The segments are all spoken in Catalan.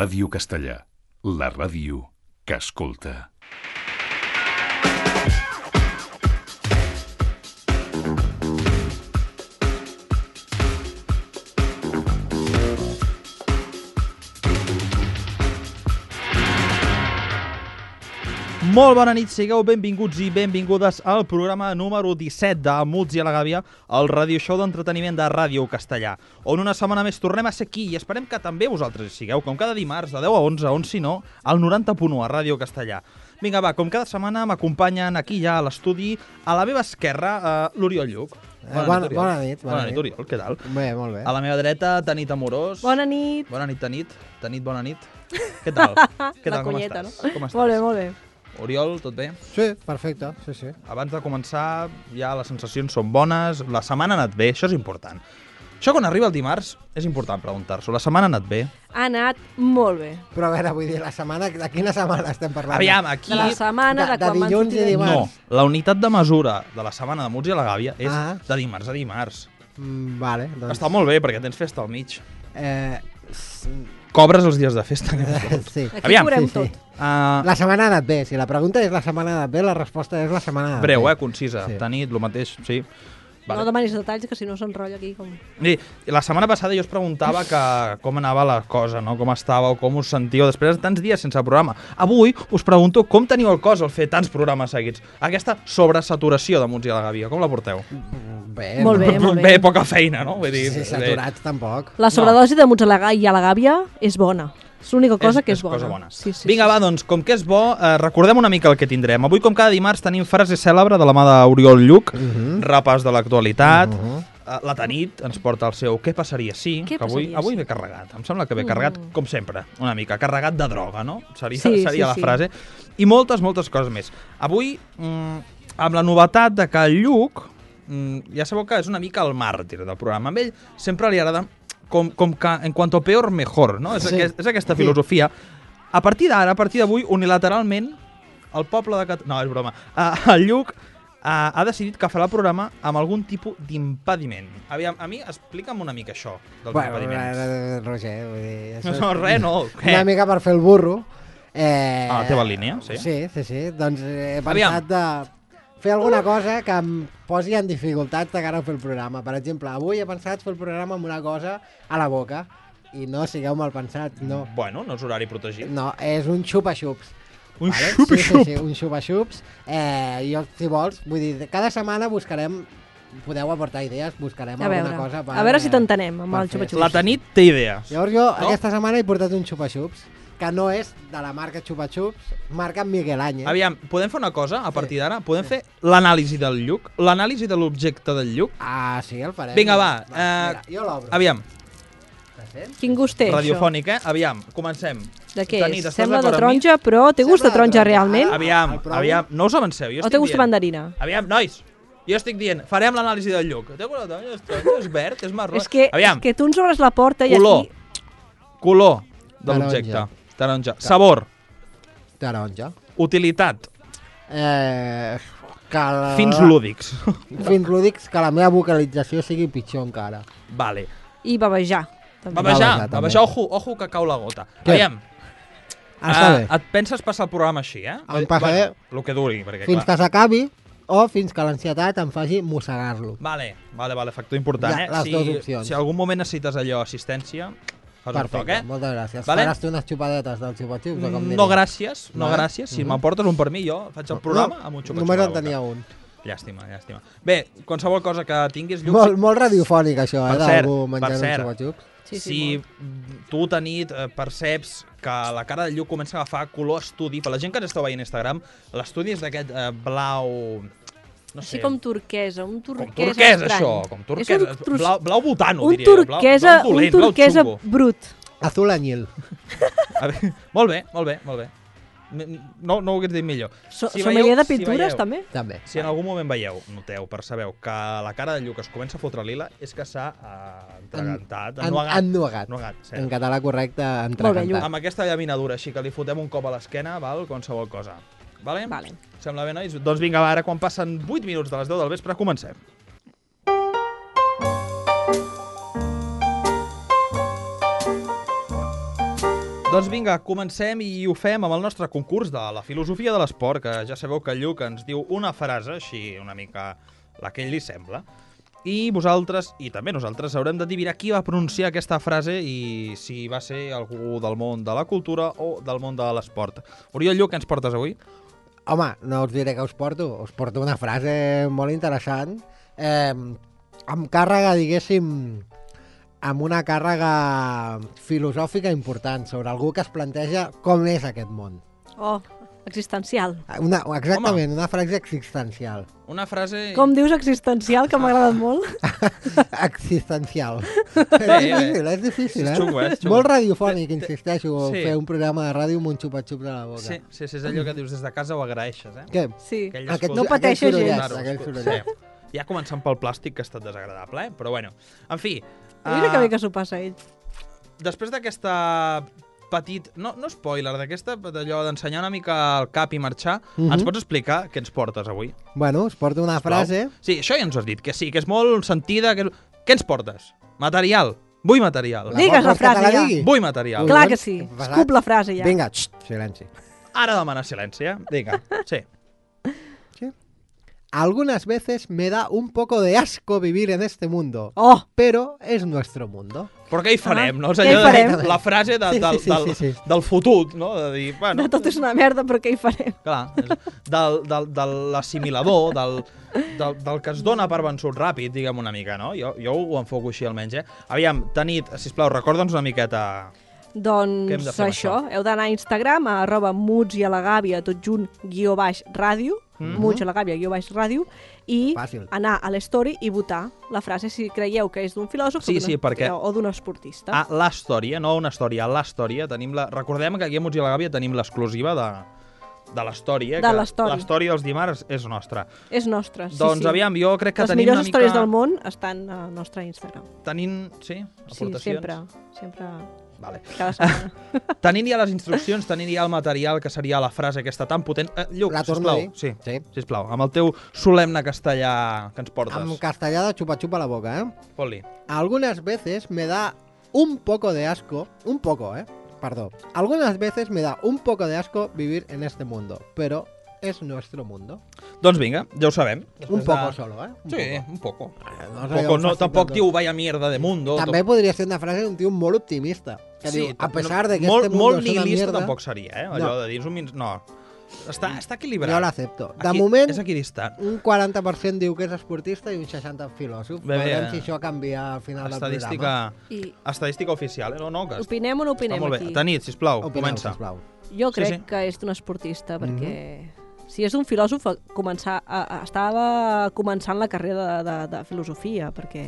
Ràdio Castellà, la ràdio que escolta. Molt bona nit, sigueu benvinguts i benvingudes al programa número 17 de Muts i a la Gàbia, el radioshow d'entreteniment de Ràdio Castellà, on una setmana més tornem a ser aquí i esperem que també vosaltres hi sigueu, com cada dimarts de 10 a 11, on si no, al 90.1 a Ràdio Castellà. Vinga, va, com cada setmana m'acompanyen aquí ja a l'estudi, a la meva esquerra, l'Oriol Lluc. Bona nit. Bona nit, Oriol, què tal? Bé, molt bé. A la meva dreta, Tanit Amorós. Bona nit. Bona nit, Tanit. Tanit, bona nit. Què tal? La cunyeta, no? Com estàs? Molt bé, molt bé. Oriol, tot bé? Sí, perfecte, sí. Abans de començar, ja les sensacions són bones, la setmana ha anat bé, això és important. Això quan arriba el dimarts és important preguntar-s'ho, la setmana ha anat bé? Ha anat molt bé. Però a veure, vull dir, la setmana, de quina setmana estem parlant? Aviam, aquí... De la setmana, de quan van dilluns i sortir... dimarts. No, la unitat de mesura de la setmana de Muts i a la Gàbia és Ah. de dimarts a dimarts. Vale, doncs... Està molt bé, perquè tens festa al mig. s- Cobres els dies de festa. sí. Aquí Aviam, cobrem sí. tot. La setmana ha anat bé. Si la pregunta és la setmana ha anat bé, la resposta és la setmana ha anat Breu, bé. concisa. Sí. Tanit, el mateix, sí. No demanis detalls, que si no s'enrotlla aquí com... I la setmana passada jo us preguntava que com anava la cosa, no? Com estava o com us sentíeu després de tants dies sense programa. Avui us pregunto com teniu el cos al fer tants programes seguits. Aquesta sobresaturació de Muts i a la Gàbia, com la porteu? Bé, Molt bé, molt bé. Bé, poca feina, no? Vull dir, Sí, saturats tampoc. La sobredosi de Muts i a la Gàbia és bona. És l'única cosa que és bona. Cosa bona. Sí, sí, Vinga, sí, va, doncs, com que és bo, recordem una mica el que tindrem. Avui, com cada dimarts, tenim frase cèlebre de la mà d'Oriol Lluc, repàs de l'actualitat, la Tanit ens porta el seu Què passaria si, Què que avui passaria si? ve carregat. Em sembla que ve carregat, com sempre, una mica, carregat de droga, no? Seria Sí, la sí. frase. I moltes coses més. Avui, amb la novetat de que el Lluc, ja sabeu que és una mica el màrtir del programa. Amb ell sempre li agrada com que en cuanto peor, mejor, no? Sí. És aquesta filosofia. A partir d'ara, a partir d'avui, unilateralment, el poble de Catalunya... No, és broma. El Lluc ha decidit que farà el programa amb algun tipus d'impediment. Aviam, a mi, explica'm una mica això dels impediments. Roger, vull dir... això No, és res, no. Què? Una mica per fer el burro. A la teva línia, sí? Sí. Doncs he Aviam. pensat de fer alguna cosa que em posi en dificultats de cara a fer el programa. Per exemple, avui he pensat fer el programa amb una cosa a la boca. I no sigueu mal pensats, no. Bueno, no és horari protegit. No, és un xupa-xups. Un vale? xupa-xup. Sí, un xupa-xups. Jo, si vols, vull dir, cada setmana buscarem, podeu aportar idees, buscarem A alguna veure, cosa per... a veure si t'entenem amb per el fer. xupa-xups. La Tanit té idees. Llavors jo No? aquesta setmana he portat un xupa-xups que no és de la marca Xupa-Xups, marca Miguel Áñez. Aviam, podem fer una cosa a partir d'ara? Podem fer l'anàlisi del Lluc, l'anàlisi de l'objecte del Lluc. Ah, sí, el farem. Vinga, va. Mira, jo l'obro. Aviam, Quin gust té, radiofònic, Aviam, comencem. això? De què Tanit, és? estàs Sembla de d'acord amb mi? taronja, però té gust de Sembla de taronja taronja. realment? Aviam, el provo? aviam, no us avanceu. Jo O té estic gust de dient... mandarina? Aviam, nois, jo estic dient, farem l'anàlisi del Lluc. Té gust de taronja, és taronja, és verd, és marró. És que tu ens obres la porta i color, aquí... color de Taronja. l'objecte. Taronja. Sabor, Taronja. utilitat, Que la... fins lúdics. Fins lúdics, que la meva vocalització sigui pitjor encara. Vale. I bavejar. també. Bavejar, Bavejar, ojo que cau la gota. Què? Aviam, Està bé. et penses passar el programa així, eh? Em passaré. Bueno, el que duri, perquè Fins clar. que s'acabi o fins que l'ansietat em faci mossegar-lo. Vale, factor important, Ja, les dues si, opcions. si algun moment necessites allò, assistència, fas un toc, Perfecte, eh? moltes gràcies. Vale? Faràs tu unes xupadetes del xupa-xups o com diria? No, gràcies, no, Vale. gràcies. Si m'emportes un per mi, jo faig el programa amb un xupa-xup. Només a la en boca. tenia un. Llàstima. Bé, qualsevol cosa que tinguis, Lluc, Molt radiofònic, això, Per d'algú cert, menjant per un cert. xupa-xups. Sí, si molt. tu, Tanit, perceps que la cara del Lluc comença a agafar color estudi, per la gent que ens esteu veient a Instagram, l'estudi és d'aquest blau... No sé, Així com turquesa, un com turquesa turquesa, estrany. això, com turquesa, És un blau botano, un diria jo, turquesa, blau dolent, un turquesa blau xungo. brut. Azul anyil. A veure, molt bé. No ho hagués dit millor. Sommelier de pintures, també? També. Si en algun moment noteu, percebeu que la cara de Lluc es comença a fotre lila, és que s'ha entregantat, Ennuegat. cert. En català correcte, Molt bé, entrecantat. Lluc. Amb aquesta llaminadura, així que li fotem un cop a l'esquena, val? Qualsevol cosa. Vale? Vale. Sembla bé, nois? Doncs vinga, va, ara quan passen 8 minuts de les 10 del vespre, comencem. Doncs vinga, comencem i ho fem amb el nostre concurs de la filosofia de l'esport, que ja sabeu que el Lluc ens diu una frase, així una mica la que ell li sembla, i vosaltres, i també nosaltres, haurem de adivinar qui va pronunciar aquesta frase i si va ser algú del món de la cultura o del món de l'esport. Oriol Lluc, què ens portes avui? Home, no us diré que us porto una frase molt interessant, amb càrrega, diguéssim, amb una càrrega filosòfica important sobre algú que es planteja com és aquest món. Oh, existencial. Exactament, una frase existencial. Una frase... Com dius existencial, que m'ha agradat molt? Existencial. Bé. És difícil, És xungo, és xungo. Molt radiofònic, insisteixo, Sí. fer un programa de ràdio amb un xupa-xup de la boca. Sí, és allò que dius des de casa ho agraeixes, eh? Què? Sí. Aquell No pateixo aquell gens. sorollet, aquell sorollet. Sí. Ja començant pel plàstic, que ha estat desagradable, però bueno. En fi... Mira que bé que s'ho passa ell. Després d'aquesta petit... No spoiler, d'allò d'ensenyar una mica el cap i marxar, ens pots explicar què ens portes avui? Bueno, us porto una frase... Sí, això ja ens ho has dit, que sí, que és molt sentida. Què ens portes? Material. Vull material. Digues la vols que te frase ja. digui? Vull material. Clar que sí. Escup la frase ja. Vinga, silenci. Ara demana silenci, eh? Vinga, sí. Algunas veces me da un poco de asco vivir en este mundo, Oh, pero es nuestro mundo. Però què hi farem, no? És què hi allò farem? la frase Sí. del fotut, no? De dir, bueno, de tot és una merda, però què hi farem? clar, de l'assimilador, del que es dona per vençut ràpid, diguem una mica, no? Jo ho enfoco així almenys, eh? Aviam, Tanit, sisplau, recorda'ns una miqueta... Què hem de Doncs fer amb això, heu d'anar a Instagram, a @muts i a la gàbia, tot junt, _ràdio, muts i a la gàbia, _ràdio, i Fàcil. anar a l'story i votar la frase si creieu que és d'un filòsof Sí, perquè- o d'un esportista. A la història, no una història, a la història. Recordem que aquí a Muts i la Gàbia tenim l'exclusiva de l'història. De que l'història. L'història dels dimarts és nostra. És nostra, sí, Doncs sí. aviam, jo crec que Les tenim millors una mica... històries del món estan al nostre Instagram. Tenim, sí, Sí, aportacions? sempre, Vale. cada setmana. Tenint ja les instruccions, tenint ja el material, que seria la frase aquesta tan potent... Lluc, La torno a sisplau. dir? Sí. Sisplau, amb el teu solemne castellà que ens portes. Amb castellà de xupa-xupa a la boca, ¿eh? Fot-li. Algunas veces me da un poco de asco, perdón. Algunas veces me da un poco de asco vivir en este mundo, pero es nuestro mundo. Doncs vinga, ja ho sabem. Un Després poco de- solo, ¿eh? Sí, un poco. No, Un poco, no, tampoc diu vaya mierda de mundo. També podria ser una frase d'un tio molt optimista, que diu, a pesar de que molt, este mundo molt es una nihilista mierda... tampoc seria, eh? Allò No. de dir No. Està equilibrat. Jo l'accepto. De Aquí- moment, És equidistant. un 40% diu que és esportista i un 60% filòsof. Bé, Veurem si això canvia al final del programa. Estadística oficial, eh? No, que Opinem o no opinem està molt bé. aquí? Tanit, sisplau, Opineu, comença. sisplau. Jo crec sí. que és d'un esportista, perquè si és un filòsof, estava començant la carrera de filosofia, perquè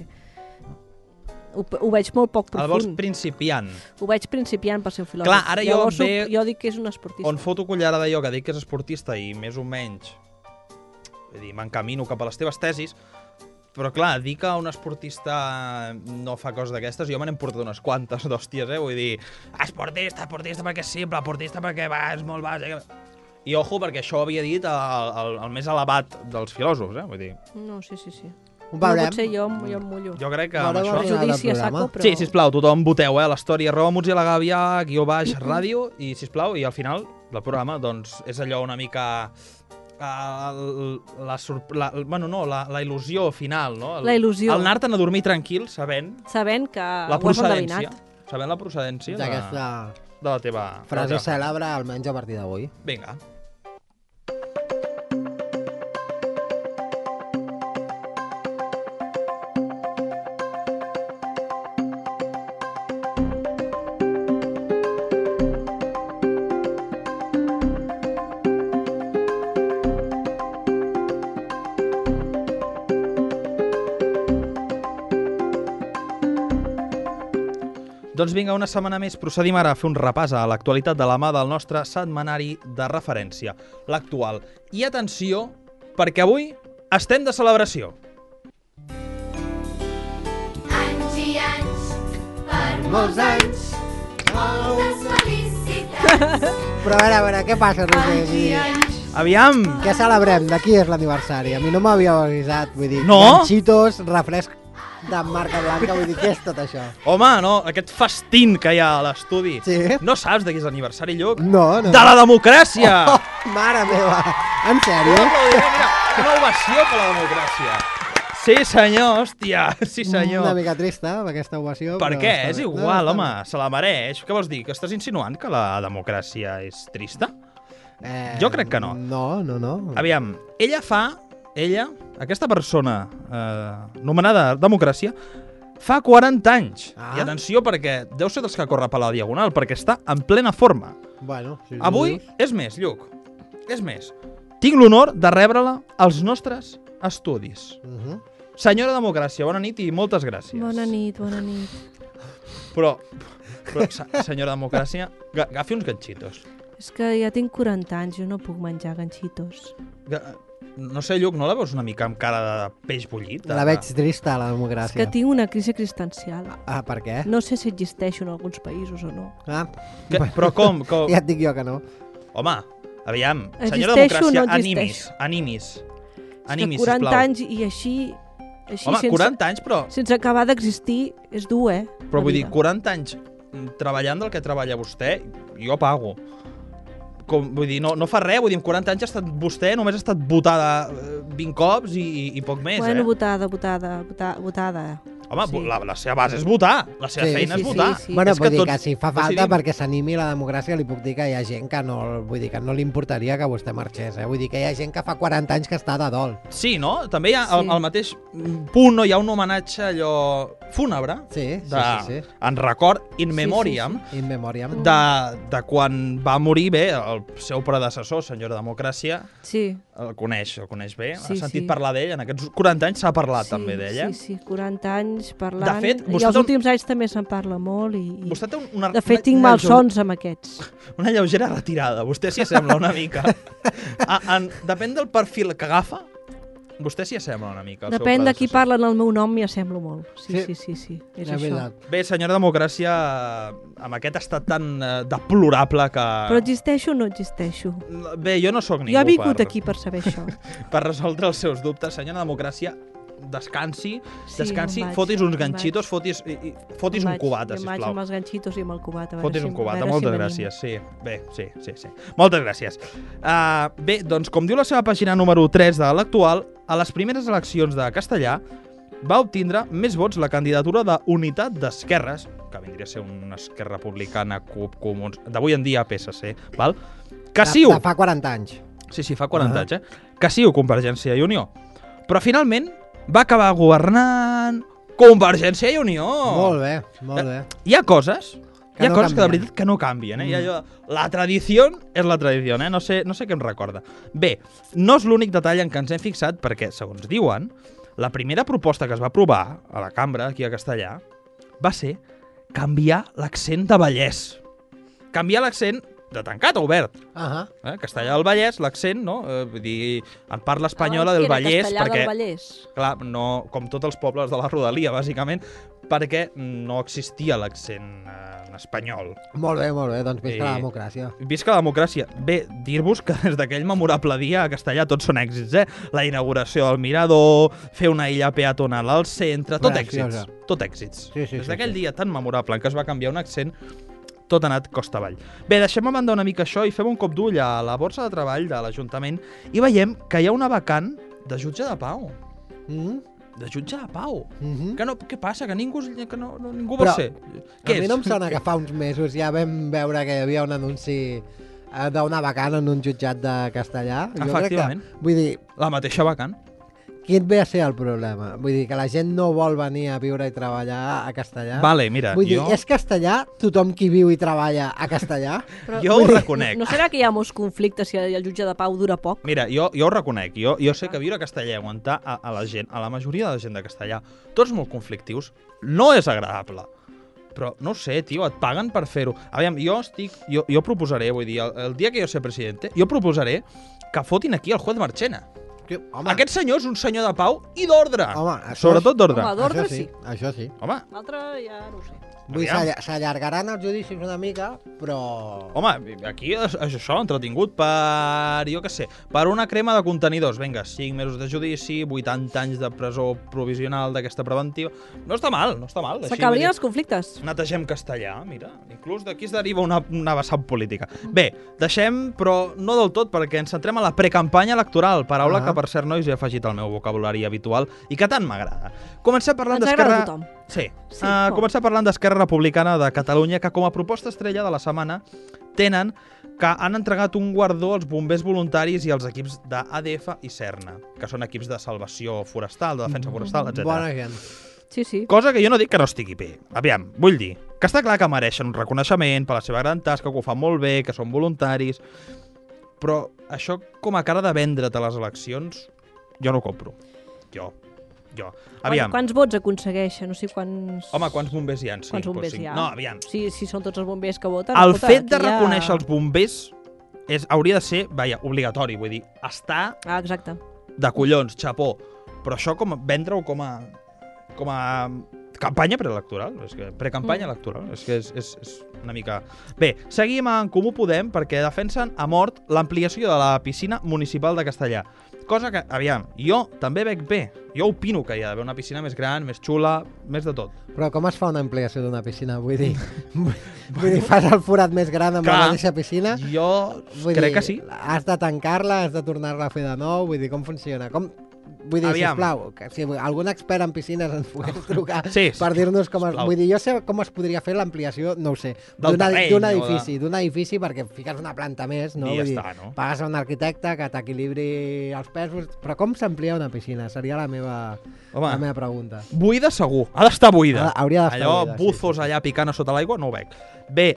ho veig molt poc El vols profund. principiant. Ho veig principiant per ser un filòsof. Clar, ara jo Llavors, ve- jo dic que és un esportista. On foto cullerada jo, que dic que és esportista i més o menys vull dir, m'encamino cap a les teves tesis, però clar, dir que un esportista no fa coses d'aquestes, jo me n'hem portat unes quantes d'hòsties, vull dir, esportista perquè és simple, esportista perquè és molt bàsic. I ojo, perquè això ho havia dit el més elevat dels filòsofs, vull dir. No, sí. Ho veurem. No, potser jo em mullo. Jo crec que amb Veurem això... al final del Judici a programa. saco, però... Sí, sisplau, tothom voteu, a l'història, @muts i a la gàbia, _ràdio, i sisplau, i al final del programa, doncs, és allò una mica... la il·lusió final, no? La il·lusió. El anar-te'n a dormir tranquil, sabent Sabent que la ho has procedència. endevinat. Sabent la procedència D'aquesta de la teva... frase de la teva- cèlebre, almenys a partir d'avui. Vinga. Doncs vinga, una setmana més procedim ara a fer un repàs a l'actualitat de la mà del nostre setmanari de referència, l'actual. I atenció, perquè avui estem de celebració. Anys i anys, per Molts anys. moltes felicitats. Però a veure, què passa, Roger? Vull dir, Aviam! què celebrem? De qui és l'aniversari? A mi no m'havíeu avisat, vull dir, No? ganxitos, refresc de marca blanca, vull dir, què és tot això? Home, no, aquest festín que hi ha a l'estudi. Sí? No saps de qui és l'aniversari, Lluc? No. De la democràcia! Oh, mare meva, en sèrio? Mira, una ovació per la democràcia. Sí, senyor, hòstia, sí, senyor. Una mica trista, amb aquesta ovació. Per però què? està És bé. igual, No, home, se la mereix. Què vols dir? Que estàs insinuant que la democràcia és trista? Jo crec que no. No. Aviam, aquesta persona nomenada democràcia, fa 40 anys. I atenció, perquè deu ser dels que corre per la diagonal, perquè està en plena forma. Bueno, si Avui, dius. és més, Lluc, és més. Tinc l'honor de rebre-la als nostres estudis. Senyora democràcia, bona nit i moltes gràcies. Bona nit, bona nit. Però senyora democràcia, agafi uns ganxitos. És que ja tinc 40 anys, jo no puc menjar ganxitos. No sé, Lluc, no la veus una mica amb cara de peix bullit? La veig trista, la És democràcia. que tinc una crisi existencial. Ah, per què? No sé si existeixo en alguns països o no. Ah, Però com? ja et dic jo que no. Home, aviam, Existeixo senyora o democràcia, no existeixo? animis, És que 40 sisplau. anys i així Home, 40 anys, però sense acabar d'existir és dur, Però la vull dir, vida. 40 anys treballant del que treballa vostè, jo pago. Vull dir, no fa res, vull dir, en 40 anys ha estat vostè, només ha estat votada 20 cops i poc més, Bueno, votada. Home, sí. la seva base és votar, la seva feina és votar. sí. Bueno, És vull dir tots que si fa falta decidim. perquè s'animi la democràcia, li puc dir que hi ha gent que no, vull dir que no li importaria que vostè marxés, Vull dir que hi ha gent que fa 40 anys que està de dol. Sí, no? També hi ha Sí. al mateix punt, no? Hi ha un homenatge allò fúnebre, Sí. en record, in memoriam, In memoriam. de quan va morir bé el seu predecessor, senyora democràcia, Sí. el coneix bé, Sí, ha sentit sí. parlar d'ell, en aquests 40 anys s'ha parlat Sí, també d'ell, Sí, 40 anys parlant. De fet, I vostè els té un- últims anys també se'n parla molt. I... Vostè té una... De fet, tinc malsons amb aquests. Una lleugera retirada, vostè s'hi assembla una mica. Depèn del perfil que agafa, vostè s'hi assembla una mica. al seu Depèn de qui predecessor. parlen el meu nom, m'hi assemblo molt. Sí. És És això. veritat. Bé, senyora democràcia, amb aquest estat tan deplorable que... Però existeixo o no existeixo? Bé, jo no sóc ningú Jo he vingut per, aquí per saber això. per resoldre els seus dubtes. Senyora democràcia, descansi, Sí, descansi, me'n vaig, fotis uns me'n ganxitos, fotis un cubata, Jo em vaig sisplau. amb els ganxitos i amb el cubata. Fotis un cubata, moltes gràcies. Sí, bé, sí. Moltes gràcies. Bé, doncs, com diu la seva pàgina número 3 de l'actual, a les primeres eleccions de Castellà va obtindre més vots la candidatura d'Unitat d'Esquerres, que vindria a ser una Esquerra Republicana, CUP, Comuns, d'avui en dia PSC, val? Que CiU, De fa 40 anys. sí, fa 40 anys, que CiU, Convergència i Unió. Però finalment va acabar governant Convergència i Unió. Molt bé. Hi ha coses... Que Hi ha no coses que de canvien. veritat que no canvien, Hi ha allò, la tradició és la tradició, No sé què em recorda. Bé, no és l'únic detall en què ens hem fixat perquè, segons diuen, la primera proposta que es va aprovar a la cambra, aquí a Castellà, va ser canviar l'accent de Vallès. Canviar l'accent de tancat a obert. Castellà del Vallès, l'accent, no? Vull dir, en parla espanyola del Vallès, Castellà perquè... del Vallès. Clar, no, com tots els pobles de la Rodalia, bàsicament, perquè no existia l'accent en espanyol. Molt bé, doncs visca la democràcia. Visca la democràcia. Bé, dir-vos que des d'aquell memorable dia a Castellà tots són èxits, La inauguració del mirador, fer una illa peatonal al centre, tot Graciosa. èxits. Tot èxits. Sí, Des d'aquell dia tan memorable en què es va canviar un accent, tot ha anat costa avall. Bé, deixem a banda una mica això i fem un cop d'ull a la borsa de treball de l'Ajuntament i veiem que hi ha una vacant de jutge de pau. De jutge de pau. Que no, què passa? Que ningú vol Però ser. A mi no em sona que fa uns mesos ja vam veure que hi havia un anunci d'una vacant en un jutjat de Castellà. Jo crec Efectivament. que, vull dir, La mateixa vacant. quin ve a ser el problema? Vull dir, que la gent no vol venir a viure i treballar a Castellà. Vale, mira, Vull dir, jo... és Castellà tothom qui viu i treballa a Castellà? Però Jo ho reconec. No serà que hi ha molts conflictes si el jutge de pau dura poc? Mira, jo ho reconec. Jo sé que viure a Castellà i aguantar a la gent, a la majoria de la gent de Castellà, tots molt conflictius, no és agradable. Però, no ho sé, tio, et paguen per fer-ho. Aviam, jo proposaré, vull dir, el dia que jo sé presidente, jo proposaré que fotin aquí el juez Marchena. Home, Aquest senyor és un senyor de pau i d'ordre. Home, això Sobretot d'ordre. Home, d'ordre això sí. Això sí. Home, L'altre ja no ho sé. Vull dir, Aviam. s'allargaran els judicis una mica, però... home, aquí és això, entretingut per, jo què sé, per una crema de contenidors. Vinga, 5 mesos de judici, 80 anys de presó provisional d'aquesta preventiva. No està mal, no està mal. Així, S'acabarien vull els conflictes. dir, netegem castellà, mira. Inclús d'aquí es deriva una vessant política. Bé, deixem, però no del tot, perquè ens centrem a la precampanya electoral, paraula que, per cert, nois, he afegit al meu vocabulari habitual i que tant m'agrada. Comencem parlant Ens agrada a d'Esquerra... tothom. Sí. Sí, Començar parlant d'Esquerra Republicana de Catalunya, que com a proposta estrella de la setmana tenen que han entregat un guardó als bombers voluntaris i als equips d'ADF i Serna, que són equips de salvació forestal, de defensa forestal, etc. Bona gent. Sí, sí. Cosa que jo no dic que no estigui bé. Aviam, vull dir que està clar que mereixen un reconeixement per la seva gran tasca, que ho fan molt bé, que són voluntaris, però això com a cara de vendre't a les eleccions, jo no ho compro. Jo. Aviam. Quants vots aconsegueixen? No sé quants... Home, quants bombers hi ha? Sí, Quants bombers doncs hi ha? No, aviam. Si són tots els bombers que voten... El escolta, fet de aquí hi ha- reconèixer els bombers hauria de ser, obligatori, vull dir, estar Ah, exacte. de collons, xapó. Però això vendre-ho com a campanya preelectoral, és que precampanya electoral, és que és una mica... Bé, seguim en Comú Podem perquè defensen a mort l'ampliació de la piscina municipal de Castellà. Cosa que, aviam, jo també veig bé. Jo opino que hi ha d'haver una piscina més gran, més xula, més de tot. Però com es fa una ampliació d'una piscina? Vull dir, fas el forat més gran amb Clar. la mateixa piscina? Jo Vull crec dir, que sí. Has de tancar-la, has de tornar-la a fer de nou, vull dir, com funciona? Vull dir, Aviam. sisplau, que si algun expert en piscines ens pogués trucar Sí, per dir-nos com es... sisplau. Vull dir, jo sé com es podria fer l'ampliació, no ho sé, Del terreny, d'un edifici, perquè fiques una planta més, no? I ja Vull dir, està, no? pagues a un arquitecte que t'equilibri els pesos, però com s'amplia una piscina? Seria la meva pregunta. Buida segur, ha d'estar buida. Hauria d'estar Allò, buida, sí, buzos sí. allà picant a sota l'aigua, no ho veig. Bé,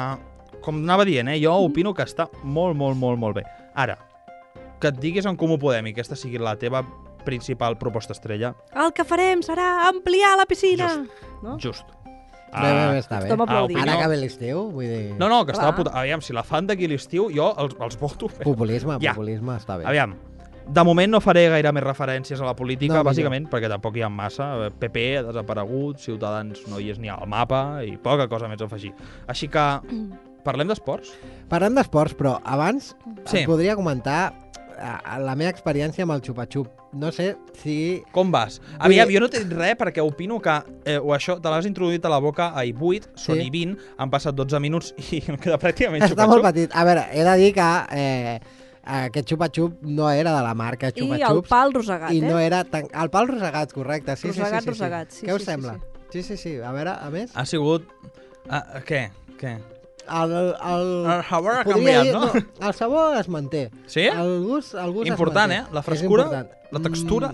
com anava dient, jo opino que està molt bé. Ara, que et diguis en Comú Podem i que aquesta sigui la teva principal proposta estrella, El que farem serà ampliar la piscina. No? just. Bé, està bé. Tothom aplaudint. opinió- Ara que ve l'estiu, vull dir... No, que estava Clar. puta... Aviam, si la fan d'aquí l'estiu, jo els voto. Populisme, Ja. populisme, està bé. Aviam, de moment no faré gaire més referències a la política, No, millor. bàsicament perquè tampoc hi ha massa. PP ha desaparegut, Ciutadans no hi és ni al mapa i poca cosa més a afegir. Així que parlem d'esports? Parlem d'esports, però abans Sí. et podria comentar la meva experiència amb el xupa-xup. No sé si... Com vas? Vull Aviam, dir- jo no t'he dit res perquè opino que o això te l'has introduït a la boca a 8, són Sí. i 20, han passat 12 minuts i em queda pràcticament Està molt xupa-xup. petit. A veure, he de dir que aquest xupa-xup no era de la marca I el xupa-xups. pal rosegat, I no eh? era tan... El pal rosegat, correcte. Sí, Rosegat, sí. rosegat, sí, Què us sí, sembla? Sí. A veure, a més... Ha sigut... Què? El sabor ha podria canviat, no? El sabor es manté. Sí? El gust Important, es manté. La És frescura, important. la textura...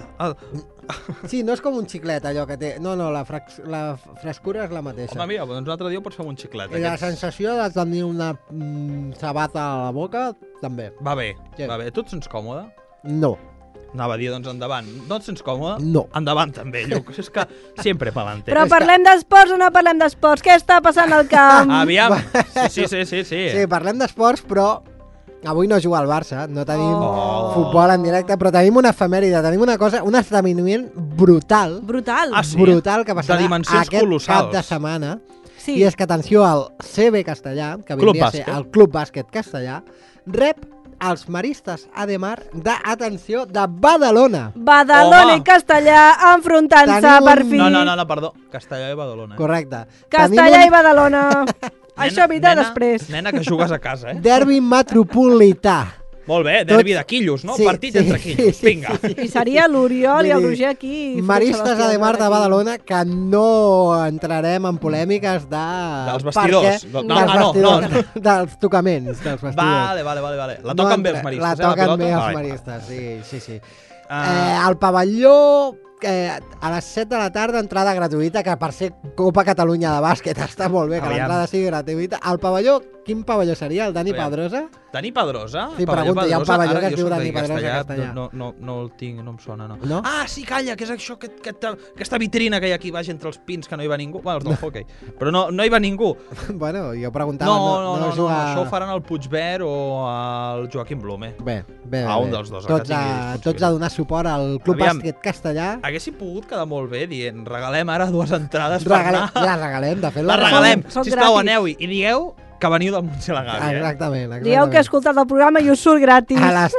Sí, no és com un xiclet allò que té... No, la frescura és la mateixa. Home, mira, doncs un altre dia pots fer un xiclet. I la aquests. sensació de tenir una sabata a la boca, també. Va bé, Sí. va bé. Tu et sents còmode? No. Anava a dir, doncs endavant. No et sents còmode? No. Endavant també, Lluc. És que sempre pa'lante. Però parlem d'esports o no parlem d'esports? Què està passant al camp? Aviam. Sí. Sí, parlem d'esports, però avui no juga el Barça, no tenim Oh. futbol en directe, però tenim una efemèride, tenim una cosa, un esdeveniment brutal, Brutal. Ah, sí? brutal que passarà De dimensions aquest colossals. cap de setmana. Sí. I és que, atenció, el CB Castellà, que Club vindria a ser Bàsquet. el Club Bàsquet Castellà, rep els maristes Ademar d'atenció de Badalona. Badalona Home. i Castellà enfrontant-se Tenim per un- fi. No, perdó. Castellà i Badalona. Correcte. Castellà i Badalona. Nena- Això vindrà nena- després. Nena, que jugues a casa, eh? Derbi metropolità. Molt bé, derbi de quillos, no? Sí, Partit sí, entre sí, quillos. sí, Vinga. I seria l'Oriol i el Vull dir, Roger aquí. Maristes Ademar de Badalona, que no entrarem en polèmiques Dels vestidors. Dels No, vestidors, dels tocaments, dels vestidors. Vale. La toquen bé els maristes, La eh, toquen pilota? bé els Vale. maristes, sí. Ah. El pavelló a les 7 de la tarda entrada gratuïta, que per ser Copa Catalunya de bàsquet està molt bé que Aviam. l'entrada sigui gratuïta. El pavelló, quin pavelló seria? El Dani Aviam. Pedrosa? Dani Pedrosa? Sí, Pavelló pregunta, hi ha un pavelló Ara, que es jo diu soc Dani d'aquí Pedrosa Castellà. No el tinc, no em sona, no. No? Ah, sí, calla, que és això, aquesta vitrina que hi ha aquí baix entre els pins, que no hi va ningú. Bueno, els del hockey. Però no hi va ningú. Bueno, jo preguntava... No, juga... això ho faran al Puigverd o al Joaquim Blume. Bé. Un dels dos, el Tots que tingui tots a donar suport al Club Aviam. Bàsquet Castellà. Haguéssim pogut quedar molt bé dient regalem ara 2 entrades per anar. La regalem, de fet. La regalem. Són Sisplau, gratis. aneu-hi i digueu que veniu del Montse la Gàbia. Exactament. Dieu que ha escoltat el programa i us surt gratis.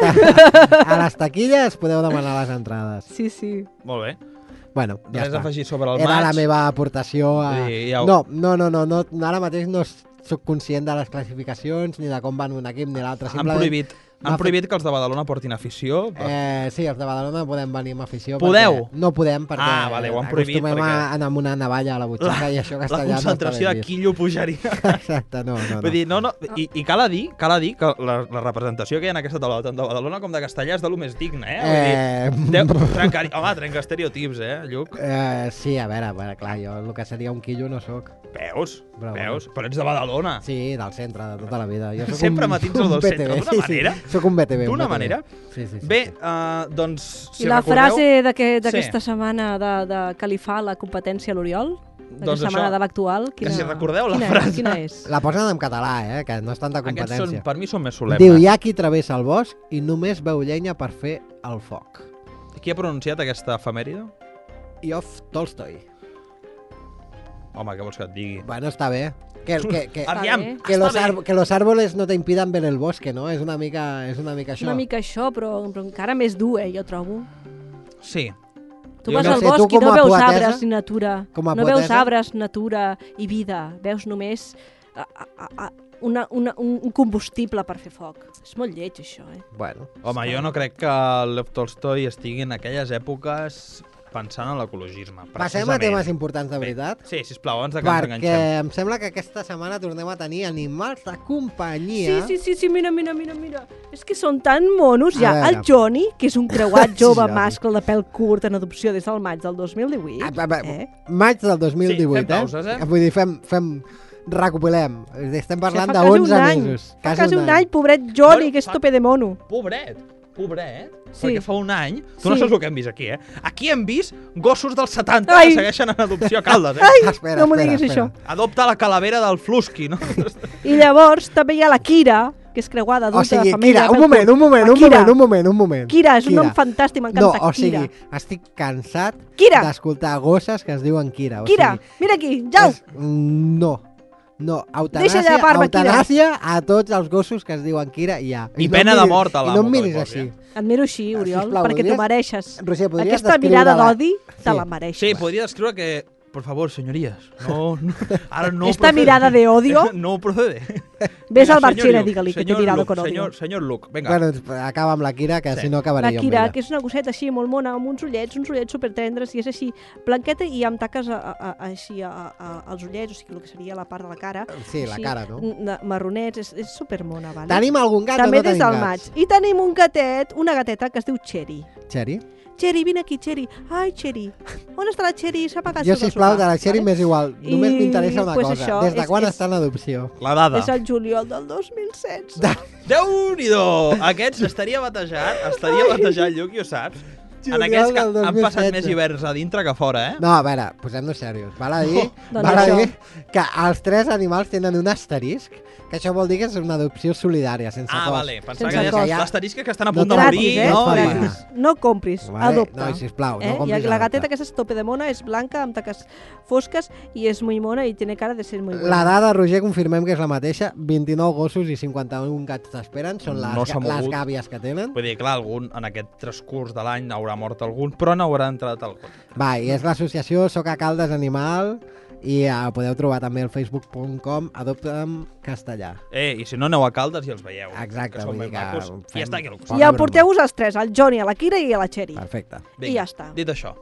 A les taquilles podeu demanar les entrades. Sí, sí. Molt bé. Bueno, ja Res a està. afegir sobre el Era maig. la meva aportació a... Vull dir, ja ho- No, ara mateix no soc conscient de les classificacions, ni de com van un equip ni l'altre. Han prohibit que els de Badalona portin afició. Sí, els de Badalona podem venir amb afició. Podeu? No podem perquè Ah, vale, ho han prohibit acostumem a perquè- anar amb una navalla a la butxaca i això La castellà concentració no de està ben quillo pujaria. vist. Exacte, no. Vull dir, no. I cal a dir que la representació que hi ha en aquesta taula, tant de Badalona com de Castellà, és de lo més digne, Vull dir, trenca estereotips, Lluc? Sí, a veure, clar, jo el que seria un quillo no sóc. Veus? Però Però ets de Badalona. Sí, del centre, de tota la vida. Jo soc Sempre matins el del centre, BTV, d'una manera? Sí, soc un BTV. D'una un BTV. manera? Sí. Bé, doncs, si I la recordeu... frase d'aquesta setmana de que li fa la competència a l'Oriol? D'aquesta Doncs setmana això, de l'actual? que si recordeu la quina frase. És, quina és? La posen en català, que no és tanta Aquests competència. per mi són més solemnes. Diu, hi ha qui travessa el bosc i només veu llenya per fer el foc. Qui ha pronunciat aquesta efemèride? Iov Tolstoi. Home, què vols que et digui? Bueno, està bé. Que Aviam, bé. que los árboles no te impidan ver el bosque, no? És una mica això. Una mica això, però encara més dur, jo trobo. Sí. Tu Jo vas no al sé, bosc tu i com no a veus poetessa- arbres ni natura. com a No veus poetessa- arbres, natura i vida. Veus només un combustible per fer foc. És molt lleig, això, Bueno, Home, jo no crec que Lev Tolstoi estigui en aquelles èpoques pensant en l'ecologisme. passem a temes importants de veritat. Sí, sisplau, abans de que ens Perquè enganxem. em sembla que aquesta setmana tornem a tenir animals de companyia. Sí, mira. És que són tan monos. A Ja, veure. el Johnny, que és un creuat Sí, jove Johnny. mascle de pèl curt en adopció des del maig del 2018. Maig del 2018, Sí, fem pauses, Vull dir, recopilem. Estem parlant de Fa quasi 11 un any. mesos. Fa quasi un any, pobret Johnny, Bueno, que és fa- tope de mono. Pobret. Sí. Perquè fa un any... Tu Sí. no saps el que hem vist aquí, Aquí hem vist gossos dels 70 Ai. que segueixen en adopció a Caldes, Ai, Espera, no m'ho espera, diguis, espera. això. Adopta la calavera del Flusky, no? I llavors també hi ha la Kira, que és creuada adulta O sigui, de família. Kira, de pèl un moment. curt. Kira és un nom fantàstic, m'encanta, No, o sigui, Kira. estic cansat Kira. d'escoltar gosses que es diuen Kira. O Kira, sigui, mira aquí, jau! No, Deixa de llepar-me, Kira. eutanàsia a tots els gossos que es diuen Kira i ja. I no pena em de miris- mort a I l'amo no em que miris li posi, així. Et miro així, Oriol, sisplau, perquè t'ho podries- mereixes. Roger, podries Aquesta descriure mirada la- d'odi te Sí. la mereixes. Sí, podria descriure que... Por favor, señorías, ara no Esta procede. mirada de odio. No procede. Ves Venga, al Barchena señor y dígale que te he señor mirado Luke, con odio. Señor Luke, venga. Bueno, acaba amb la Kira, que Sí. si no acabaré La jo amb Kira, ella. que és una gosseta així molt mona, amb uns ullets supertendres, i és així blanqueta i amb taques així als ullets, o sigui, el que seria la part de la cara. Sí, la així, cara, no? Marronets, és supermona, vale? Tenim algun gat També o no des tenim del gats? maig. I tenim un gatet, una gateta que es diu Cherry. Cherry? Cherry, vine aquí, Cherry. Ai, Cherry. On està la Cherry? S'ha apagat Jo, sota el sisplau, sofà, de la Cherry vale? m'és igual. Només I, m'interessa una pues cosa. això, Des de és- quan és- està en adopció? La dada. És el juliol del 2016. Déu-n'hi-do! Aquests estaria batejat, Lluc, i ho saps. En Juliol aquests que del han passat 2016. més hiverns a dintre que fora, No, a veure, posem-nos serios. Val a dir, doncs val a això. dir que els tres animals tenen un asterisc, que això vol dir que és una adopció solidària, sense Ah, cost. vale. Pensava Sense que deies cost. l'asterisc que estan a No punt de gratis, morir, Gratis, no? Gratis. Gratis. No compris, Vale? adopta. No, sisplau, no I compris, la gateta adopta. aquesta és tope de mona, és blanca, amb taques fosques, i és muy mona i tiene cara de ser muy buena. La dada, Roger, confirmem que és la mateixa. 29 gossos i 51 gats t'esperen. Són les, No s'ha mogut. les gàbies que tenen. Vull dir, clar, algun, en aquest transcurs de l'any haurà mort algun, però n'haurà entrat algun. Va, i és l'associació Soc a Caldes Animal i podeu trobar també al facebook.com Adopta'm Castellà. I si no, aneu a Caldes i els veieu. Exacte, Que són vull ben dir que macos. fem- I ja està aquí. Poca I broma. emporteu-vos els tres, el Johnny, a la Kira i a la Cherry. Perfecte. I ja està. Dit això.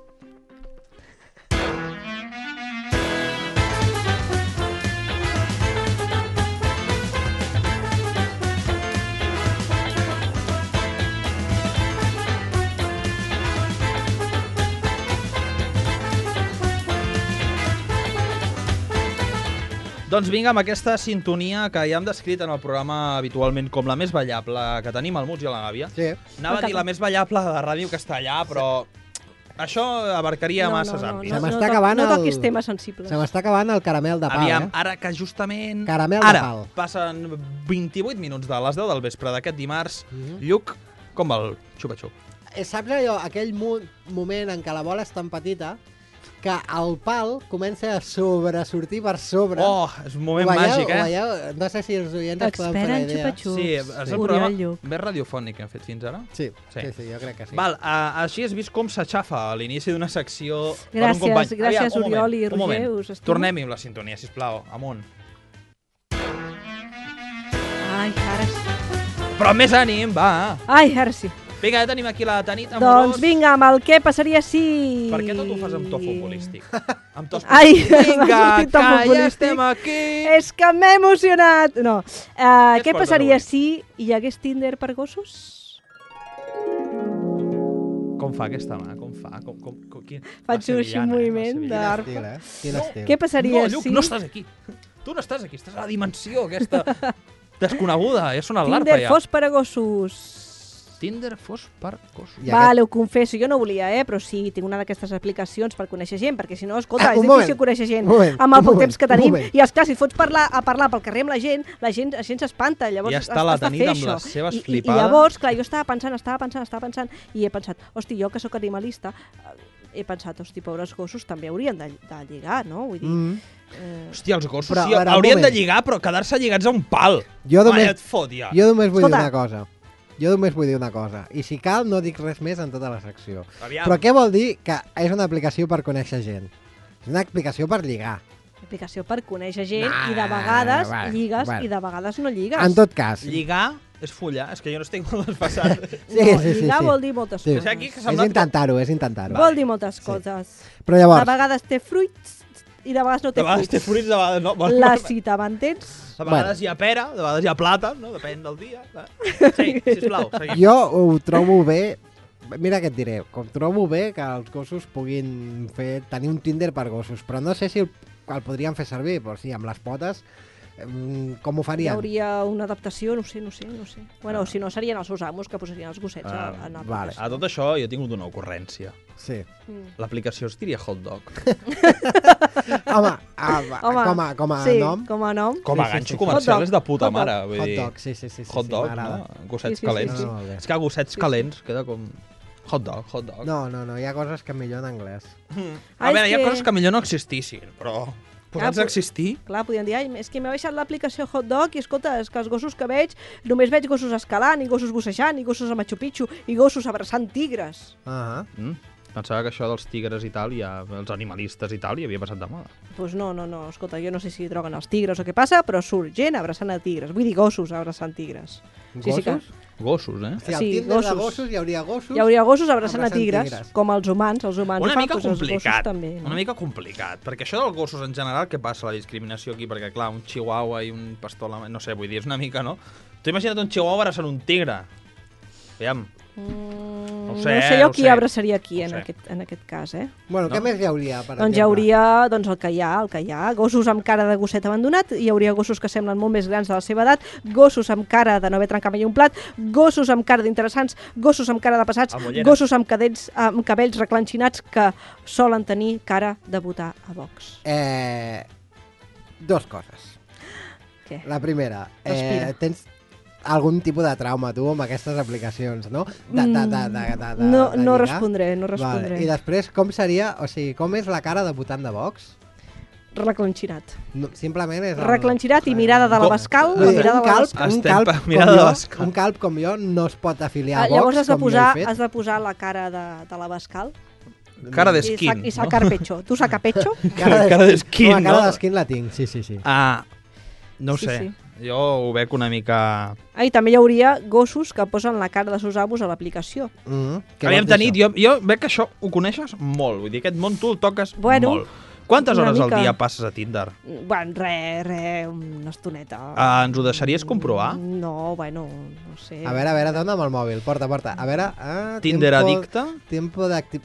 Doncs vinga, amb aquesta sintonia que ja hem descrit en el programa habitualment com la més ballable que tenim al Muts i a la Gàbia. Sí. Anava a dir la més ballable de Ràdio Castellà, però això abarcaria masses àmbits. Se m'està acabant no el- toquis temes sensibles. Se m'està acabant el caramel de pal, Aviam, ara que justament... Caramel de ara pal. passen 28 minuts de les 10 del vespre d'aquest dimarts. Lluc, com va el xupa-xup? Saps allò, aquell moment en què la bola és tan petita que el pal comença a sobresortir per sobre. Oh, és un moment Ho veieu? màgic, Ho eh? veieu? No sé si els oients es poden fer Expert la en idea. xupa-xups. Sí, és el Oriol programa Lluc. més radiofònic que hem fet fins ara. Sí, Sí. sí, jo crec que sí. Val, així has vist com s'aixafa a l'inici d'una secció per un company. Gràcies, gràcies, un Oriol i un moment. Roger, us estimo. Tornem-hi amb la sintonia, sisplau, amunt. Ai, ara sí. Però amb més ànim, va. Ai, ara sí. Vinga, ja tenim aquí la Tanit Amorós. Doncs vinga, amb el què passaria si... Per què tot ho fas amb to futbolístic? Amb to Ai, Vinga, m'ha sortit to que ja futbolístic. estem aquí. És que m'he emocionat! No. Què portes passaria avui? si hi hagués Tinder per gossos? Com fa aquesta mà? Com fa? Quin... Faig La així un sevillana, moviment la de... Quin estil, Quin estil. Què passaria No, Lluc, si... no estàs aquí. Tu no estàs aquí, estàs a la dimensió aquesta desconeguda. Ja sona l'arpa, Tinder ja. fos per a gossos. Tinder fos per gossos. I Vale, ho confesso, jo no volia, però sí, tinc una d'aquestes aplicacions per conèixer gent, perquè si no, escolta, és un difícil moment, conèixer gent un moment, amb el un poc moment, temps que un tenim. moment. I, esclar, si et fots a parlar pel carrer amb la gent s'espanta, llavors Ja està la has de Tanit fer amb això. les seves I flipades. llavors, clar, jo estava pensant, i he pensat, hosti, jo que sóc animalista, he pensat, hosti, pobres gossos també haurien de lligar, no? Vull dir... Hòstia, els gossos Però, sí, a veure, un haurien de moment. lligar, però quedar-se lligats a un pal. Jo només- Vai, et fot, ja. Jo només vull dir Escolta. una cosa. I si cal, no dic res més en tota la secció. Aviam. Però què vol dir que és una aplicació per conèixer gent? És una aplicació per lligar. Aplicació per conèixer gent Nah, i de vegades vale, lligues vale. i de vegades no lligues. En tot cas. Lligar és follar. És que jo no estic molt desfassat. Lligar vol dir moltes Sí. coses. És aquí que És sembla... intentar-ho, és intentar-ho. Vol dir moltes coses. Però De llavors, vegades té fruits i de vegades no De té vegades té fruits. fruits, de vegades no. La cita, m'entens? De vegades hi ha pera, de vegades hi ha plàtan, no? Depèn del dia. Sí, sisplau, seguim. jo ho trobo bé. Mira què et diré, com trobo bé que els gossos puguin tenir un Tinder per gossos, però no sé si el podrien fer servir, però sí, amb les potes, com ho Hi farien? hauria una adaptació, no sé. Bueno, si no, serien els seus amos que posarien els gossets en el vale. A tot això jo he tingut una ocurrència. Sí. L'aplicació es diria Hot Dog. Home, Home, com a sí, nom... com a nom. Com a Sí, sí, ganxo sí. comercial Hot dog. és de puta Hot dog. mare. Vull Hot dir, dog, sí. Hot dog, m'agrada. no? Gossets Sí, sí, calents. sí, sí. Molt bé. És que gossets calents queda com... Hot dog, hot dog. No, hi ha coses que millor en anglès. A veure, hi ha és que- coses que millor no existissin, però... Posats a però- existir... Clar, podien dir, ai, és que m'ha baixat l'aplicació Hot Dog i escolta, és que els gossos que veig, només veig gossos escalant, i gossos bussejant, i gossos a Machu Picchu, i gossos abraçant tigres. Pensava que això dels tigres i tal, els animalistes i tal, hi havia passat de moda. Doncs pues no, escolta, jo no sé si droguen els tigres o què passa, però surt gent abraçant a tigres. Vull dir, gossos abraçant tigres. Gossos? Sí que Gossos, eh? Si al Sí, Tinder de gossos. gossos hi hauria gossos... hi hauria gossos abraçant a Abraçant tigres, tigres. com els humans ho Una fan, mica doncs els gossos complicat, també. No? una mica complicat, perquè això dels gossos en general, què passa, la discriminació aquí? Perquè, clar, un chihuahua i un pastor alemany, no sé, vull dir, és una mica, no? Tu imagina't un chihuahua abraçant un tigre. Aviam, No sé, sé jo no qui sé. abraçaria qui No sé. en aquest cas, eh? Bueno, No? què més hi hauria, per Doncs hi exemple? hauria el que hi ha. Gossos amb cara de gosset abandonat, hi hauria gossos que semblen molt més grans de la seva edat, gossos amb cara de no haver trencat mai un plat, gossos amb cara d'interessants, gossos amb cara de passats, Amb ulleres. gossos amb cabells reclanxinats que solen tenir cara de votar a Vox. Dos coses. Què? La primera, Respira. tens algun tipus de trauma, tu, amb aquestes aplicacions, no? No lligar? respondré. Vale. I després, com seria, o sigui, com és la cara de votant de Vox? Reclanxinat. No, simplement és... Reclanxinat i mirada de Com- l'Abascal, Vull la dir, mirada un de calp, l'Abascal. un Estem calp, per com mirada de jo, Abascal. un calp com jo no es pot afiliar a Vox, Llavors has de com jo he fet. has de posar la cara de l'Abascal Cara i, d'esquin, i sacar pecho. Tu saca pecho? Cara d'esquin, no? Cara no? d'esquin la tinc, sí. No ho Sí, sé, sí. jo ho veig una mica... Ah, i també hi hauria gossos que posen la cara de seus amos a l'aplicació. Què Aviam, vols dir Tanit, això? jo veig que això ho coneixes molt, vull dir, aquest món tu el toques Bueno. molt. Quantes Una hores al mica. dia passes a Tinder? Bueno, una estoneta. Ens ho deixaries comprovar? No, bueno, no sé. A veure, dona'm el mòbil, porta. A veure... Tinder addicte? Tiempo d'activitat...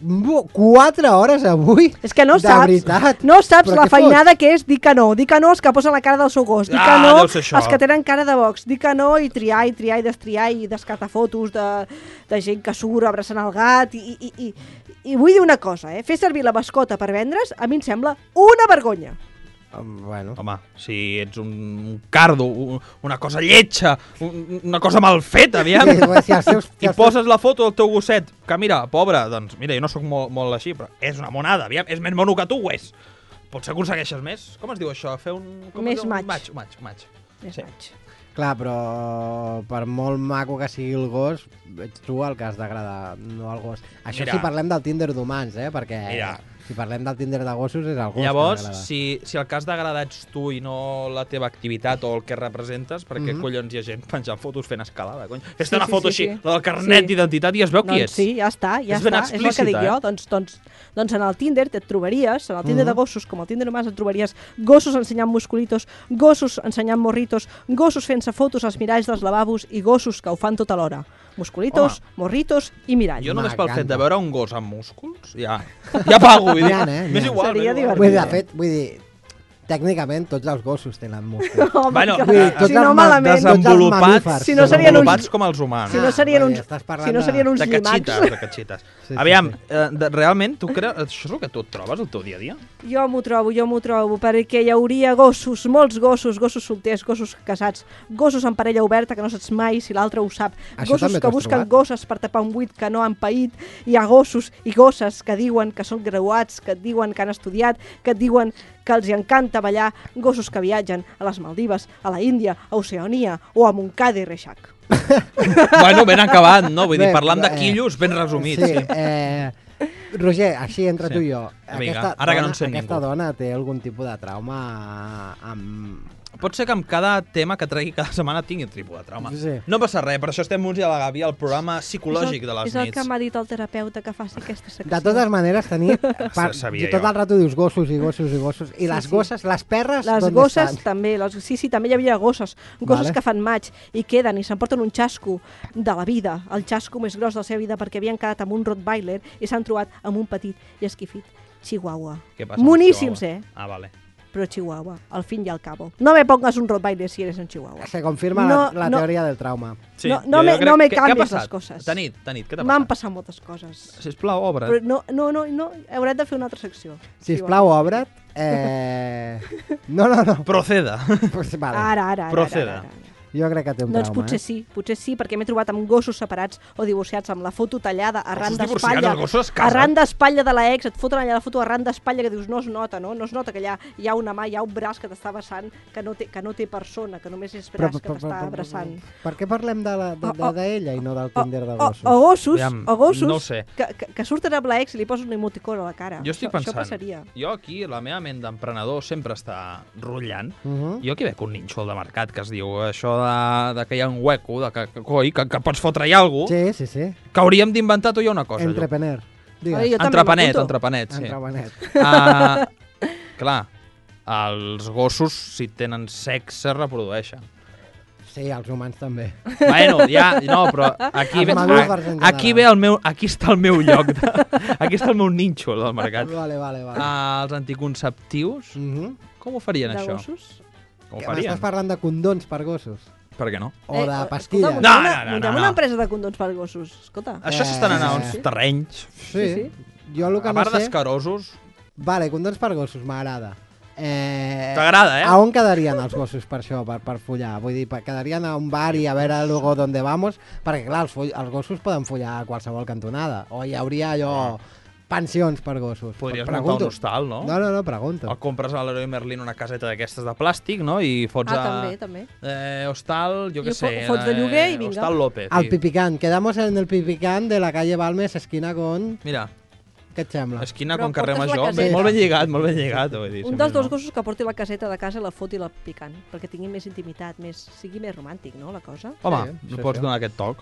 4 hores avui? És que no De saps, veritat? no saps Però la què feinada que és dir que no els que posen la cara del seu gos, dir que no deu ser això. els que tenen cara de box, dir que no i triar i destriar i descartar fotos de gent que surt abraçant el gat i vull dir una cosa, fer servir la mascota per vendre's a mi em sembla una vergonya. Bueno. Home, si ets un cardo, una cosa lletja, una cosa mal feta, aviam, Si els seus, i poses la foto del teu gosset, que mira, pobre, doncs mira, jo no sóc molt així, però és una monada, aviam, és més mono que tu ho és. Potser aconsegueixes més? Com es diu això? Fer un... Més un match. Match. Més Sí. maig. Clar, però per molt maco que sigui el gos, ets tu el que has d'agradar, no el gos. Això Mira. si parlem del Tinder d'humans, perquè Mira. si parlem del Tinder de gossos és el gos Llavors, que t'agrada. si el que has d'agradar ets tu i no la teva activitat o el que representes, per què collons hi ha gent penjant fotos fent escalada, cony? Fes-te una foto així, la del carnet d'identitat i es veu qui Doncs és. sí, ja està, És ben és el que explícita, dic jo. Doncs en el Tinder et trobaries, en el Tinder de gossos, com el Tinder humans, et trobaries gossos ensenyant musculitos, gossos ensenyant morritos, gossos fent-se fotos als miralls dels lavabos i gossos que ho fan tota l'hora. Musculitos, morritos i miralls. Jo només pel fet M'encanta. de veure un gos amb músculs, ja pago, vull dir. N'hi ha, n'hi ha. M'és igual, Seria m'és igual. divertit. Vull dir, tècnicament tots els gossos tenen músculs. Home, Bueno, que- vull dir, tots si no els malament, tots els mamífers. Si no serien uns- desenvolupats com els humans. si no serien vull uns, dir, estàs parlant si no serien uns De llimacs. catxites, de catxites. Sí, Aviam, sí. realment, tu creus... Això és el que tu et trobes al teu dia a dia? Jo m'ho trobo, perquè hi hauria gossos, molts gossos solters, gossos casats, gossos en parella oberta que no saps mai si l'altre ho sap, Això gossos també que t'ho has busquen trobat? gosses per tapar un buit que no han paït, hi ha gossos i gosses que diuen que són graduats, que et diuen que han estudiat, que et diuen que els hi encanta ballar, gossos que viatgen a les Maldives, a la Índia, a Oceania o a Montcada i Reixac. Bueno, ben acabat, no? Vull dir, Bé, parlant de quillos, ben resumit. Sí, Sí. Roger, així entre Sí. tu i jo. Vinga, ara que no en sent aquesta ningú. dona té algun tipus de trauma amb... Pot ser que amb cada tema que tregui cada setmana tingui un tipus de trauma. Sí. No passa res, per això estem uns i a la Gavi, el programa psicològic de les És el nits. que m'ha dit el terapeuta que faci aquesta secció. De totes maneres, tenir... Sabia tot jo. el rato dius gossos i gossos i gossos. I les sí. gosses, les perres, Les d'on gosses estan? també, sí, també hi havia gosses Vale. que fan maig i queden i s'emporten un xasco de la vida, el xasco més gros de la seva vida, perquè havien quedat amb un Rottweiler i s'han trobat amb un petit i esquifit chihuahua. Què passa amb Moníssims, Chihuahua? eh? Ah, vale. Però chihuahua, al fin y al cabo. No me pongas un Rottweiler si eres un chihuahua. Se confirma No, la no. teoria del trauma. Sí, No- jo no me- crec- no me què ha canvies passat? les coses. Tanit, què t'ha M'han passat? passat moltes coses. Sisplau, obre. Però no, haurem de fer una altra secció. Sisplau, obre't. No. Proceda. Pues, vale. Ara. Proceda. Jo crec que té un Doncs trauma, potser sí, perquè m'he trobat amb gossos separats o divorciats amb la foto tallada arran Gossos divorciats, d'espatlla. els gossos es casen. Arran d'espatlla de l'ex, et foten allà la foto arran d'espatlla que dius no es nota, no? No es nota que allà hi ha una mà, hi ha un braç que t'està abraçant, que no té persona, que només és braç que t'està abraçant. Per què parlem d'ella i no del Tinder de O gossos? Aviam, no ho sé. que surten amb l'ex i li posen un emoticon a la cara. Jo estic Això pensant, passaria. jo aquí, la meva ment d'emprenedor sempre està rotllant. Mhm. Jo aquí veig un nínxol de mercat que es diu això de que hi ha un hueco, que pots fotre-hi alguna cosa, Sí. que hauríem d'inventar tu i jo una cosa. Entrepreneur. Digues. Ai, jo també Entrepanet, m'apunto. sí. Entrepanet. Clar, els gossos, si tenen sexe, reprodueixen. Sí, els humans també. Bueno, ja, no, però aquí Els ve, mamífers en general. aquí està el meu lloc, aquí està el meu nínxol del mercat. Vale. Els anticonceptius, Mhm. com ho farien, De això? gossos? Com ho Que farien? M'estàs parlant de condons per gossos? Per què no? O de pastilles? Escolta, No, muntem no. una empresa de condons per gossos. Escolta. Això s'estan anant a uns Sí. terrenys. Sí. Jo el que A no part sé... d'escarosos, Vale, condons per gossos, m'agrada. t'agrada, A on quedarien els gossos per això, per follar? Vull dir, quedarien a un bar i a veure luego dónde vamos? Perquè, clar, els gossos poden follar a qualsevol cantonada. O hi hauria allò... pensions per gossos. Podries Pregunto. muntar un hostal, no? No, pregunto. El compres a l'Heroi Merlin una caseta d'aquestes de plàstic, no? I fots També. hostal, jo I què sé. fots de lloguer i vinga. Hostal López. Al sí. Pipicán. Quedamos en el Pipicán de la calle Balmes, esquina con... Mira, Què et sembla? esquina Però con carrer portes la Major. caseta. Molt ben lligat, molt ben lligat. Vull dir, Un sempre dels dos no. gossos que porti la caseta de casa la foti i la picant, perquè tingui més intimitat, sigui més romàntic, no, la cosa? Home, Sí, no sí, pots sí. donar aquest toc.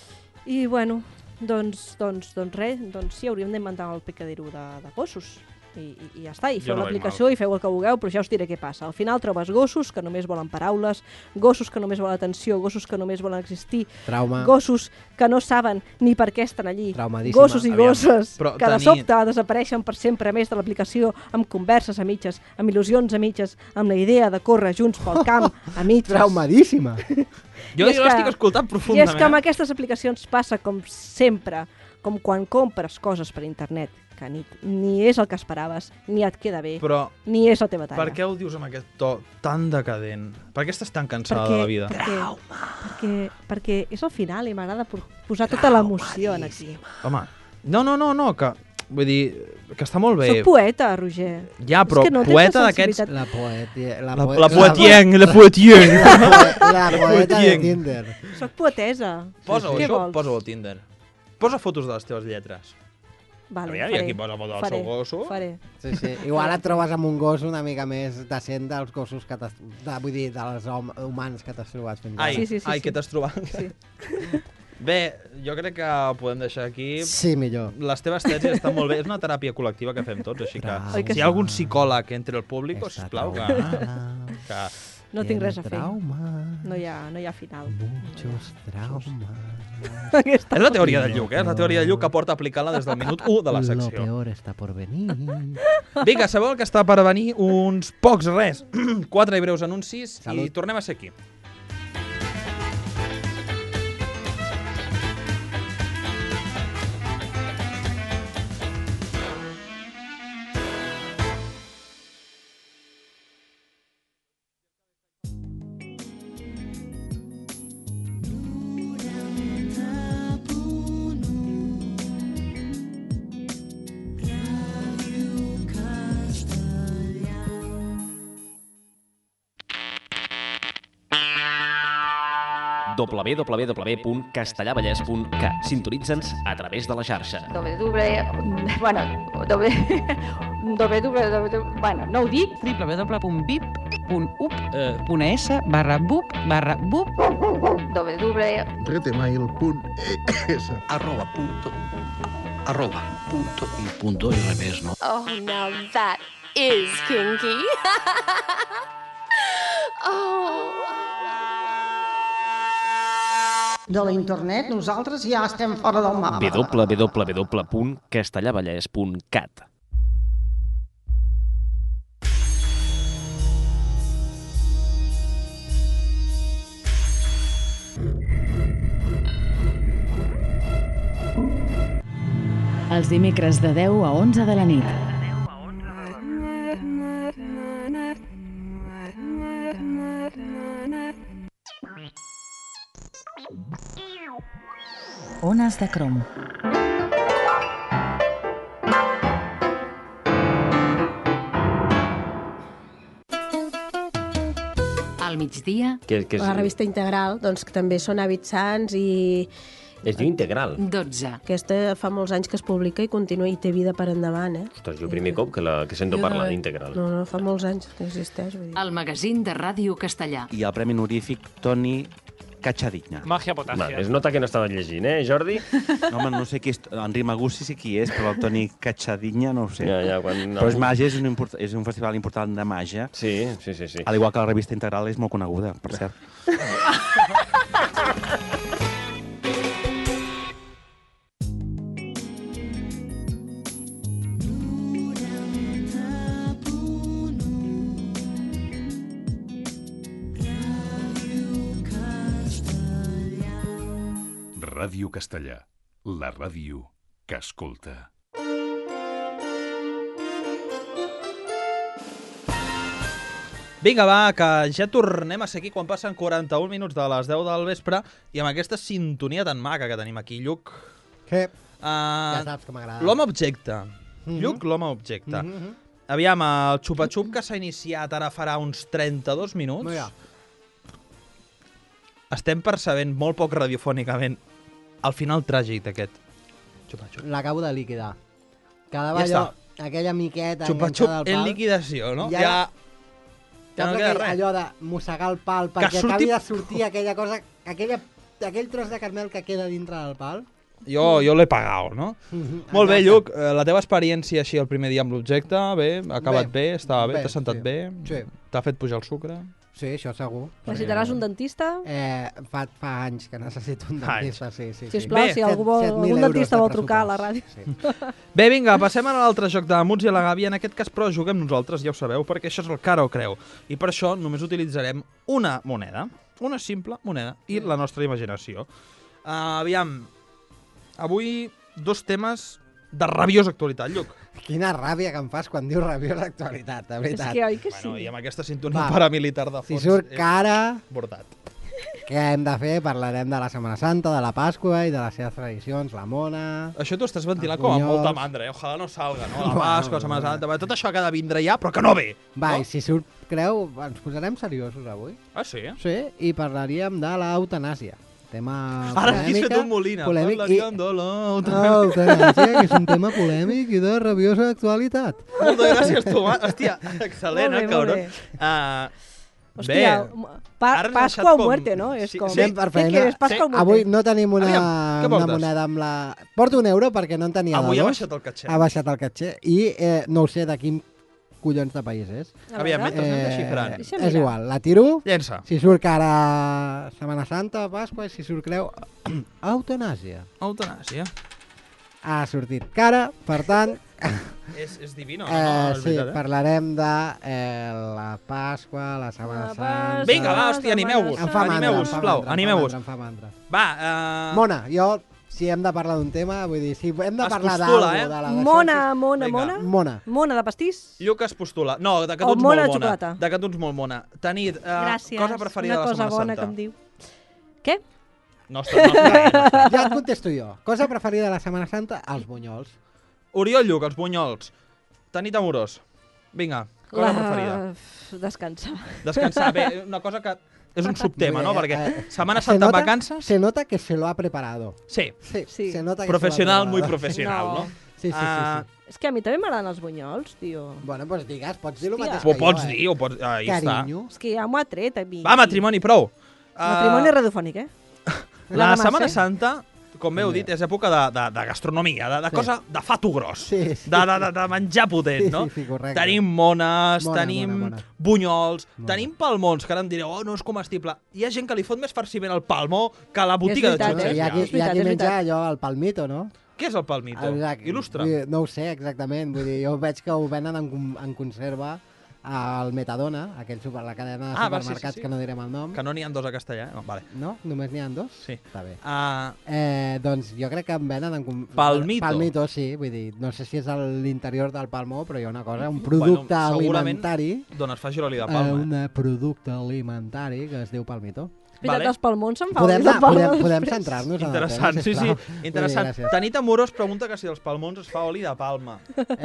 I, bueno, doncs res, sí, hauríem d'inventar el picadero de gossos. I ja està, i Jo feu no veig l'aplicació i feu el que vulgueu, però ja us diré què passa. Al final trobes gossos que només volen paraules, gossos que només volen atenció, gossos que només volen existir, Trauma. gossos que no saben ni per què estan allí, Traumadíssima. gossos i Aviam, gosses però que de tenir- sobte desapareixen per sempre a més de l'aplicació, amb converses a mitges, amb il·lusions a mitges, amb la idea de córrer junts pel camp a mitges. Traumadíssima. Jo I és l'estic que- escoltant I profundament. és que amb aquestes aplicacions passa com sempre, com quan compres coses per internet, que ni és el que esperaves, ni et queda bé, Però ni és la teva talla. per què ho dius amb aquest to tan decadent? Per què estàs tan cansada de la vida? Perquè és al final i m'agrada posar tota l'emoció en aquí. Home, no, que... Vull dir, que està molt bé. Soc poeta, Roger. Ja, però És que no tens poeta la d'aquests... sensibilitat. La poetia... La poetien, la poetien. La poeta de Tinder. Soc poetesa. Posa-ho, Què això, vols? posa-ho al Tinder. Posa fotos de les teves lletres. Vale, Aviam, i aquí posa foto del seu gosso. Faré. Sí, sí. Igual et trobes amb un gos una mica més decent dels gossos que t'has... Vull dir, dels humans que t'has trobat fins ara. Ai, Sí. què t'has trobat? Sí. Bé, jo crec que ho podem deixar aquí. Sí, millor. Les teves tesis estan molt bé. És una teràpia col·lectiva que fem tots, així que Oi que si hi ha algun psicòleg entre el públic, sisplau, que... No tinc res a fer. Trauma, No hi ha final. muchos traumas. Aquesta... És la teoria del Lluc, És la teoria del Lluc que porta a aplicar-la des del minut 1 de la Lo secció. peor está por venir. Vinga, sabeu el que està per venir? Uns pocs res. 4 i breus anuncis Salut. i tornem a ser aquí. www.castellavallès.cat. Sintonitza'ns a través de la xarxa. Bueno, no ho dic. www.bip.up.es/bup/bup www. Oh, now that is kinky. Oh. De la internet, nosaltres ja estem fora del mapa. www.castellavallès.cat. Els dimecres de 10 a 11 de la nit. Ones de crom. Al migdia, La revista Integral, doncs, que també són hàbits sants i Es diu Integral. 12. aquesta fa molts anys que es publica i continua i té vida per endavant, eh? Ostres, jo primer cop que sento parlar d'Integral. No, fa molts anys que existeix. Vull dir. El magazín de Ràdio Castellà. I el premi honorífic Toni Cachadinya. Magia potància. Es nota que no estaves llegint, Jordi? No, home, no sé qui és. Enric Magussi sí qui és, però el Toni Cachadinya no ho sé. Ja, Però és màgia, és un festival important de màgia. Sí. Al igual que la revista Integral és molt coneguda, per cert. Ràdio Castellà, la ràdio que escolta. Vinga, va, que ja tornem a ser aquí quan passen 41 minuts de les 10 del vespre i amb aquesta sintonia tan maca que tenim aquí, Lluc. Què? Ja saps que m'agrada. L'home objecte. Lluc, l'home objecte. Aviam, el xupa-xup que s'ha iniciat ara farà uns 32 minuts. Mira. Estem percebent molt poc radiofònicament el final tràgic d'aquest xupa-xup. L'acabo de liquidar. Quedava Ja allò, està. aquella miqueta Xupa-xup enganxada al pal. en liquidació, no? Ja no queda res. allò de mossegar el pal perquè surti- acabi de sortir aquella cosa, aquell tros de carmel que queda dintre del pal. Jo l'he pagat, no? Molt bé, Lluc, la teva experiència així el primer dia amb l'objecte, bé, ha acabat bé, estava bé, t'ha sentat bé, t'ha fet pujar el sucre? Sí, això segur. Necessitaràs un dentista? Fa anys que necessito un dentista, sí. Sisplau, si algú algun dentista vol trucar a la ràdio. Bé, vinga, passem a l'altre joc de Muts i la Gàbia. En aquest cas, però, juguem nosaltres, ja ho sabeu, perquè això és el cara o creu. I per això només utilitzarem una moneda, una simple moneda, i la nostra imaginació. Aviam, avui 2 temes de rabiosa actualitat, Lluc. Quina ràbia que em fas quan dius rabiosa actualitat, de veritat. És que oi que sí. Bueno, i amb aquesta sintonia paramilitar de fons... Si surt cara... Bordat. Què hem de fer? Parlarem de la Setmana Santa, de la Pasqua i de les seves tradicions, la mona... Això t'ho estàs ventilant com amb molta mandra, Ojalà no salga, no? La Pasqua, la Setmana Santa... Tot això que ha de vindre ja, però que no ve. Va, i si surt creu, ens posarem seriosos avui. Ah, sí? Sí, i parlaríem de l'eutanàsia. Tema Ara has fet un Molina. Parlaríem de l'eutanàsia, que és un tema polèmic i de rabiosa actualitat. Moltes gràcies, tu. Hòstia, excel·lent, cabron. Hòstia, Pasqua o muerte, no? És com... Què quieres, Pasqua o muerte? Avui no tenim una moneda amb la... Porto €1 perquè no en tenia de 2. Avui ha baixat el catxer. Ha baixat el catxer i no ho sé de quin collons de país és. Aviam, mentre anem desxifrant. És igual, la tiro. Llença. Si surt cara Setmana Santa, Pasqua, i si surt creu... Eutanàsia. Eutanàsia. Ha sortit cara, per tant... És divino, sí, parlarem de la Pasqua, la Setmana Santa... Vinga, va, hòstia, animeu-vos. Sisplau, animeu-vos. Em fa mandra. Va, Mona, jo... Si hem de parlar d'un tema, vull dir, si hem de parlar d'alguna de la... Mona de pastís? Lluc es postula. No, de que tu ets molt mona. De que tu ets molt mona. Tanit, cosa preferida de la Setmana Santa. Una cosa bona que em diu. Què? No està bé. Ja et contesto jo. Cosa preferida de la Setmana Santa? Els bunyols. Oriol Lluc, els bunyols. Tanit Amorós. Vinga, cosa preferida. Descansar. Bé, una cosa que... És un subtema, ¿no? Perquè Setmana Santa en vacances... Se nota que se lo ha preparado. Sí. Se nota que professional, muy professional, no? Sí. És que a mi també m'agraden els bunyols, tio. Bueno, doncs digues, pots dir el mateix que jo, pots dir, ho pots... Ahí està. És que ja m'ho ha tret, a mi. Va, matrimoni, prou. Matrimoni radiofònic, La Setmana Santa, com bé heu dit, és època de gastronomia, de cosa de fato gros, de menjar potent, no? Sí, correcte. Tenim mones, tenim bunyols, tenim palmons, que ara em direu, no és comestible. Hi ha gent que li fot més farciment al palmó que a la botiga de xutxes. Hi ha qui menja allò, el palmito, no? Què és el palmito? Il·lustra. No ho sé exactament, vull dir, jo veig que ho venen en conserva al Metadona, la cadena de supermercats que no direm el nom. Que no n'hi ha 2 a castellà, vale. No? Només n'hi ha 2? Sí. Està bé. Doncs jo crec que em venen Palmito. Palmito, sí, vull dir, no sé si és a l'interior del palmó, però hi ha una cosa, un producte alimentari... D'on es fa giroli de palma. Un producte alimentari que es diu palmito. Veritat, els palmons se'n fa oli de palma. Podem centrar-nos en el tema, interessant, sí. Interessant. Tanit Amorós pregunta que si dels palmons es fa oli de palma.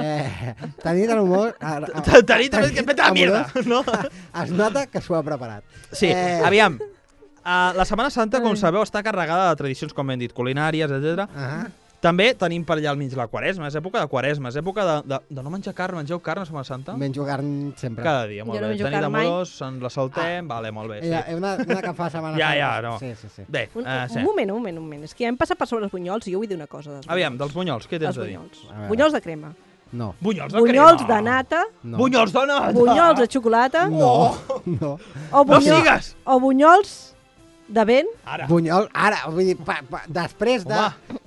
Tanit Amorós... Tanit que et peta la mierda, no? Es nota que s'ho ha preparat. Sí, aviam. La Setmana Santa, com sabeu, està carregada de tradicions, com hem dit, culinàries, etc. També tenim per allà al mig la Quaresma, és època de Quaresma, és època de no menjar carn. Mengeu carn a Setmana Santa? Menjo carn sempre. Cada dia, molt bé. Tanit Amorós, ens la saltem, vale, molt bé. Una que fa Setmana Santa. Ja, no. Sí. Bé, un moment. És que ja hem passat per sobre els bunyols i jo vull dir una cosa. Aviam, dels bunyols, què tens a dir? Bunyols de crema. No. Bunyols de crema? Bunyols de nata. Bunyols de nata? Bunyols de xocolata. No. No sigues! O bunyols de vent. Bunyol, ara, vull dir, després de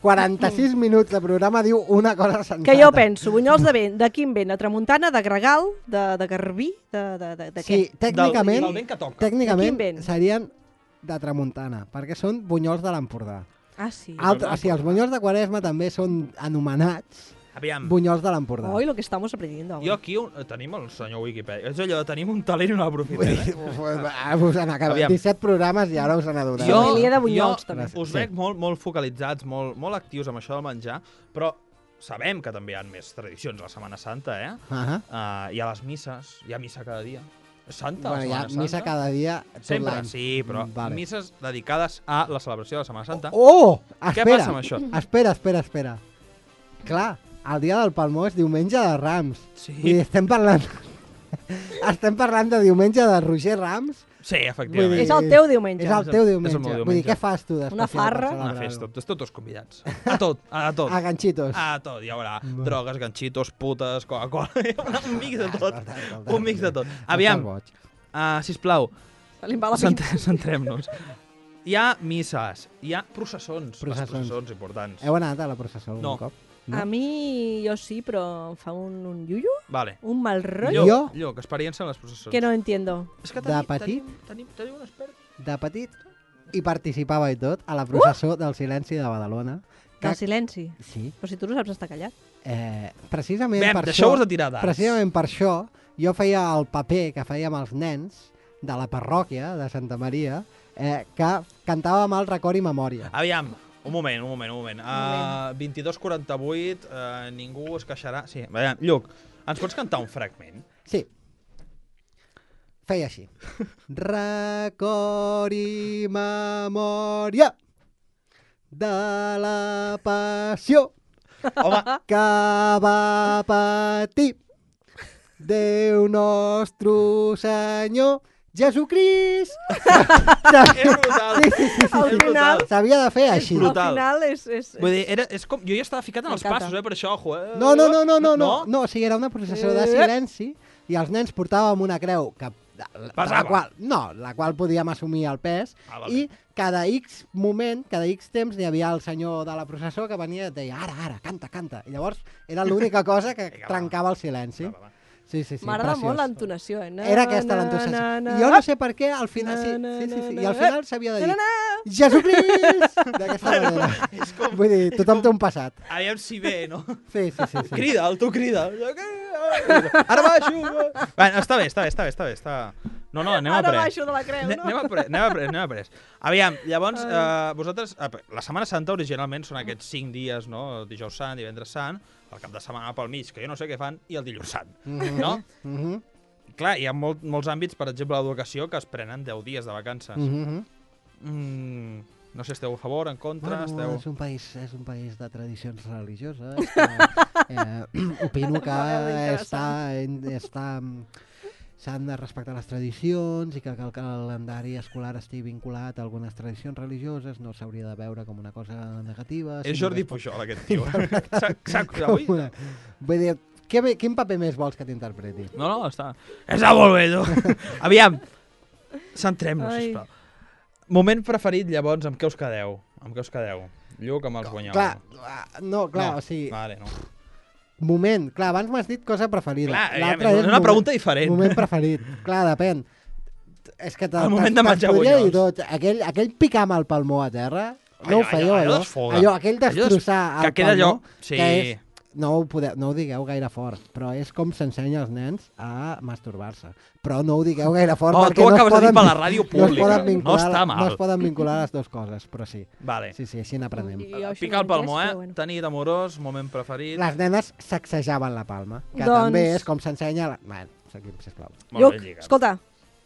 46 minuts de programa diu una cosa sensata. Que jo penso, bunyols de vent, de quin vent? De tramuntana, de gregal, de garbí, de què? Sí, tècnicament, del vent que toca. Tècnicament serien de tramuntana, perquè són bunyols de l'Empordà. Ah, sí. Els bunyols de Quaresma també són anomenats bunyols de l'Empordà. Oi, lo que estamos aprendiendo. Jo aquí tenim el senyor Wikipedia. És allò, tenim un talent i no l'aprofitem. Us han acabat 17 programes i ara us han adonat. Família de bunyols, també. Us veig molt focalitzats, molt actius amb això del menjar, però sabem que també hi ha més tradicions a la Setmana Santa, hi ha les misses, hi ha missa cada dia. És santa, hi ha missa cada dia tot sempre, l'any. sí, però misses dedicades a la celebració de la Setmana Santa. Què passa amb això? Espera. Clar, el dia del Palmó és diumenge de Rams. Sí. I estem parlant de diumenge de Roger Rams, Sí, efectivament. És el teu diumenge. És el teu És el diumenge. meu diumenge. Vull dir, què fas tu d'especial? Una farra. per Una celebrar-ho? festa, esteu tots convidats. A tot, a tot. A ganxitos. A tot, hi haurà drogues, ganxitos, putes, Coca-Cola, un mix de tot. Un mix de tot. Aviam, sisplau, Se li va la pinta. centrem-nos. Hi ha misses, hi ha processons. Les Processons. processons importants. Heu anat a la processó algun No. cop? A mi, jo sí, però em fa un iuiu, Vale. un mal rotllo, Jo? Lluc, experiència en les processons. que no entiendo. És que De petit? Tenim un expert. De petit i participava i tot a la processó del silenci de Badalona. Del silenci. Sí. Però si tu no saps estar callat. Precisament Bem, per això... deixeu-vos de tirar dards. Precisament per això jo feia el paper que fèiem els nens de la parròquia de Santa Maria, que cantàvem el record i memòria. Aviam, un moment. 22:48, ningú es queixarà. Sí, aviam, Lluc, ens pots cantar un fragment? Sí. Feia així. Record i memòria de la passió Home, que va patir Déu nostre Senyor Jesucrist. és brutal. Sí. Al final, S'havia de fer així. brutal. al final és... Vull dir, és com... Jo ja estava ficat en els M'encanta. passos, per això, ojo, No, o sigui, era una processó de silenci i els nens portàvem una creu que Pesava. la qual podíem assumir el pes i cada X moment, cada X temps hi havia el senyor de la processó que venia i et deia ara, canta. I llavors era l'única cosa que trencava el silenci. Sí, M'agrada preciós. molt l'entonació. Era aquesta l'entonació. I jo no sé per què, al final, sí. I al final s'havia de dir Jesucrist! D'aquesta manera. Vull dir, tothom té un passat. Aviam si ve, no? Sí. Crida'l, tu crida. Ara baixo. Bueno, està bé. No, anem a Ara pres. baixo de la creu, no? Anem a pres. Aviam, llavors, vosaltres... La Setmana Santa originalment són aquests 5 dies, no? Dijous Sant, divendres Sant, el cap de setmana pel mig, que jo no sé què fan, i el dilluns Sant, no? Clar, hi ha molts àmbits, per exemple, l'educació, que es prenen 10 dies de vacances. No sé, esteu a favor, en contra? Bueno, és un país de tradicions religioses. Opino que s'han de respectar les tradicions i que el calendari escolar estigui vinculat a algunes tradicions religioses, no s'hauria de veure com una cosa negativa. És Jordi Pujol, aquest tio. Avui? Vull dir, quin paper més vols que t'interpreti? No, està molt bé, tu. Aviam, centrem-nos, sisplau. Moment preferit, llavors, amb què us quedeu? Lluc amb els guanyals. Clar, o sigui... Vale, no. Moment, clar, abans m'has dit cosa preferida. Clar, és una pregunta diferent. Moment preferit. Clar, depèn. És que el moment de menjar bunyols. Aquell picar amb el palmó a terra, no ho fèieu, allò? Aquell destrossar el palmó, que és... No ho digueu gaire fort, però és com s'ensenya als nens a masturbar-se. Però no ho digueu gaire fort perquè tu acabes de dir per la ràdio pública. No està mal. No es poden vincular les dues coses, però sí. Vale. Sí, així n'aprenem. Picar el palmó, tenir amorós, moment preferit... Les nenes sacsejaven la palma, que també és com s'ensenya... Bueno, seguim, sisplau. Lluc, escolta.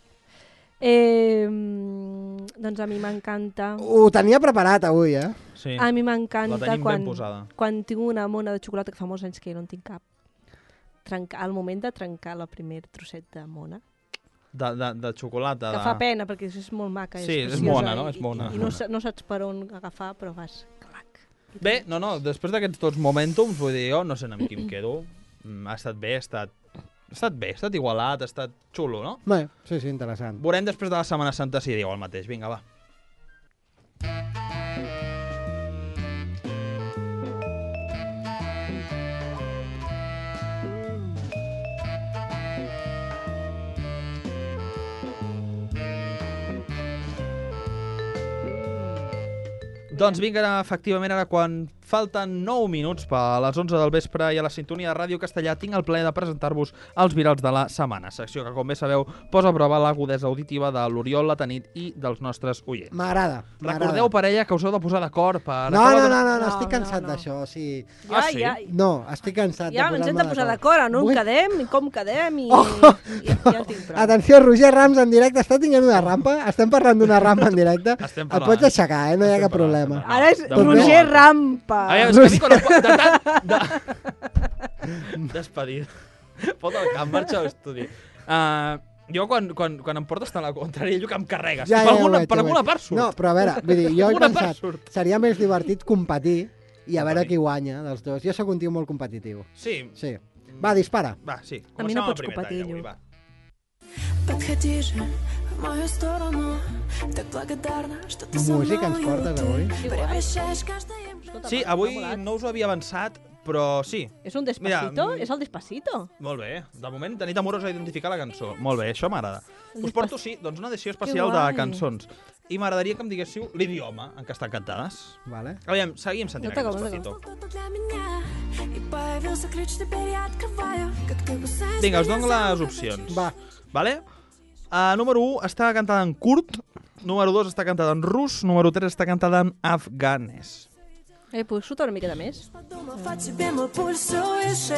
Doncs a mi m'encanta... Ho tenia preparat avui, Sí. A mi m'encanta quan tinc una mona de xocolata, que fa molts anys que jo no en tinc cap. El moment de trencar el primer trosset de mona. De xocolata. Que fa pena, perquè és molt maca. Sí, és mona, no? És mona. I no saps per on agafar, però vas... Bé, no, després d'aquests tots momentums, vull dir, jo no sé amb qui em quedo. Ha estat bé, ha estat igualat, ha estat xulo, no? Bé, sí, interessant. Veurem després de la Setmana Santa si diu el mateix. Vinga, va. Doncs vinga, efectivament, ara quan falten 9 minuts per a les 11 del vespre i a la sintonia de Ràdio Castellà tinc el plaer de presentar-vos els virals de la setmana, secció que, com bé sabeu, posa a prova l'agudesa auditiva de l'Oriol, la Tanit i dels nostres oients. M'agrada. Recordeu, parella, que us heu de posar d'acord per... No, estic cansat d'això, o sigui... Sí? No, estic cansat de posar-me d'acord. Ja ens hem de posar d'acord en on quedem i com quedem i... Ja tinc prou. Atenció, Roger Rams en directe, està tinguent una rampa? Estem parlant d'una rampa en directe? Et pots aixecar, no hi ha cap problema. Ara és Roger Rampa. És que a mi quan Despedit. Fot el camp, marxa a l'estudi. Jo, quan em portes tant a la contrària, jo que em carregues. Ja, per ja, per alguna part surt. No, però a veure, vull dir, jo he Alguna part pensat, surt. seria més divertit competir i a veure qui guanya dels dos. Jo sóc un tio molt competitiu. Sí. Sí. Va, dispara. Va, sí. A mi no pots competir, avui, Llu. va. Подходи же в мою сторону, так благодарна, что ты со Música ens portes avui? Превращаешь каждое... Sí, avui no us ho havia avançat, però sí. És un Despacito? Mira, És el Despacito? Molt bé. De moment, Tanit Amorosa a identificar la cançó. Molt bé, això m'agrada. Us porto, sí, doncs una edició especial de guai. cançons. I m'agradaria que em diguéssiu l'idioma en què estan cantades. Vale. Aviam, seguim sentint No aquest t'agrada, Despacito. Для меня и появился ключ, теперь я открываю, как ты кусаешь Vinga, us меня dono за les ноготь. opcions. Va. Vale? Número 1 està cantada en kurd, número 2 està cantada en rus, número 3 està cantada en afganes. Puc xutar una miqueta més? Подумав о тебе, мой пульсуешь.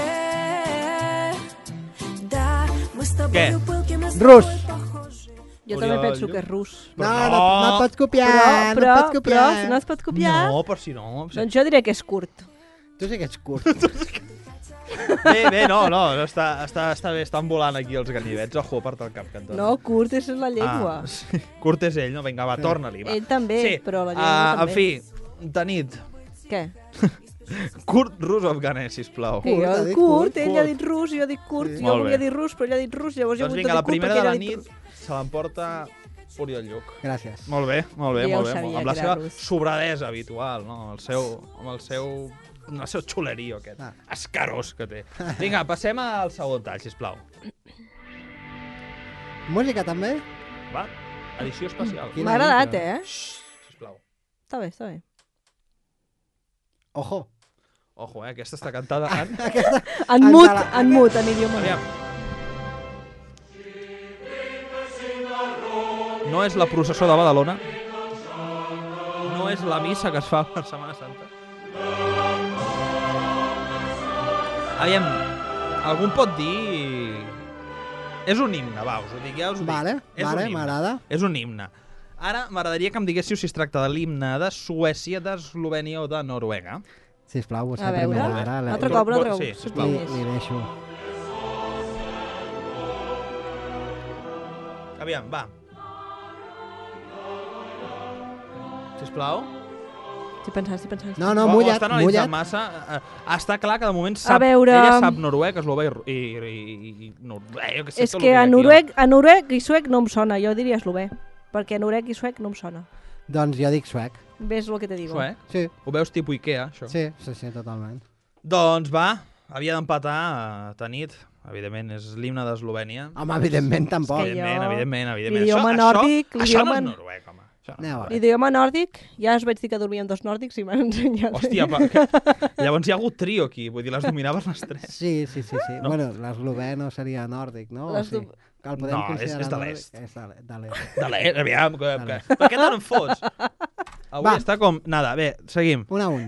Да, мы с тобою пылки, мы с Rus. тобой похожи. Jo també penso que és rus. No et pots copiar, no et pots copiar. No es pot copiar? No, per si no. Doncs jo diré que és curt. Tu sí que ets curt. Bé, no, està bé, estan volant aquí els ganivets. Ojo, aparta el cap, que et dono. No, curt és la llengua. Sí. Curt és ell, no? Vinga, va, torna-li, va. Ell també, Sí. però la llengua també. En fi, Tanit, Què? curt, rus o afganès, sisplau. Sí, ha jo dit curt, curt, ell ha dit rus, jo dic curt, Sí. jo Molt volia bé. dir rus, però ell ha dit rus, llavors jo Doncs vull vinga, dir la curt primera perquè de ell la ha dit nit rus. se l'emporta Oriol Lluc. Gràcies. Molt bé, molt bé, Jo ja ho molt bé. sabia, Amb la que seva era rus. sobradesa habitual, no? Amb el seu xulerio aquest, escarós que té. Vinga, passem al segon tall, sisplau. Música també? Va, edició especial. Quina M'ha agradat, intro. Sisplau. Està bé, està bé. Ojo. Ojo, aquesta està cantada en... En mut, en idioma. Aviam. No és la processó de Badalona. No és la missa que es fa per Setmana Santa. Aviam, algú em pot dir... És un himne, va, us ho dic, ja us ho dic. Vale, És un vale, himne. m'agrada. És un himne. Ara m'agradaria que em diguéssiu si es tracta de l'himne de Suècia, d'Eslovènia o de Noruega. Sisplau, vostè A veure, primera. Ara, un altre cop, un altre cop. Sí, sisplau. Li deixo. Aviam, va. Sisplau. Estic pensant. No, mullat, Està analitzant mullat. massa. Està clar que de moment sap... veure... Ella sap noruec, eslové i jo que sé, És tot que el a noruec i suec no em sona, jo diria eslové. Perquè noruec i suec no em sona. Doncs jo dic suec. Ves el que te digo. Suec? Sí. Ho veus tipus Ikea, això? Sí, totalment. Doncs va, havia d'empatar Tanit. Evidentment, és l'himne d'Eslovènia. Home, evidentment, tampoc. És que jo- Evidentment. L'idioma nòrdic, Això no l'idioma- és noruec, home. L'idioma nòrdic, ja us vaig dir que dormien dos nòrdics i m'han ensenyat. Hòstia, llavors hi ha hagut trio aquí, vull dir, les dominaves les tres. Sí. No? Bueno, l'eslovè no seria nòrdic, no? Les Sí. Que el podem No, considerar és de nòrdic? l'est. És de l'est. De l'est, aviam, per què tant em fots? Avui Va. està com... Nada, bé, seguim. 1-1.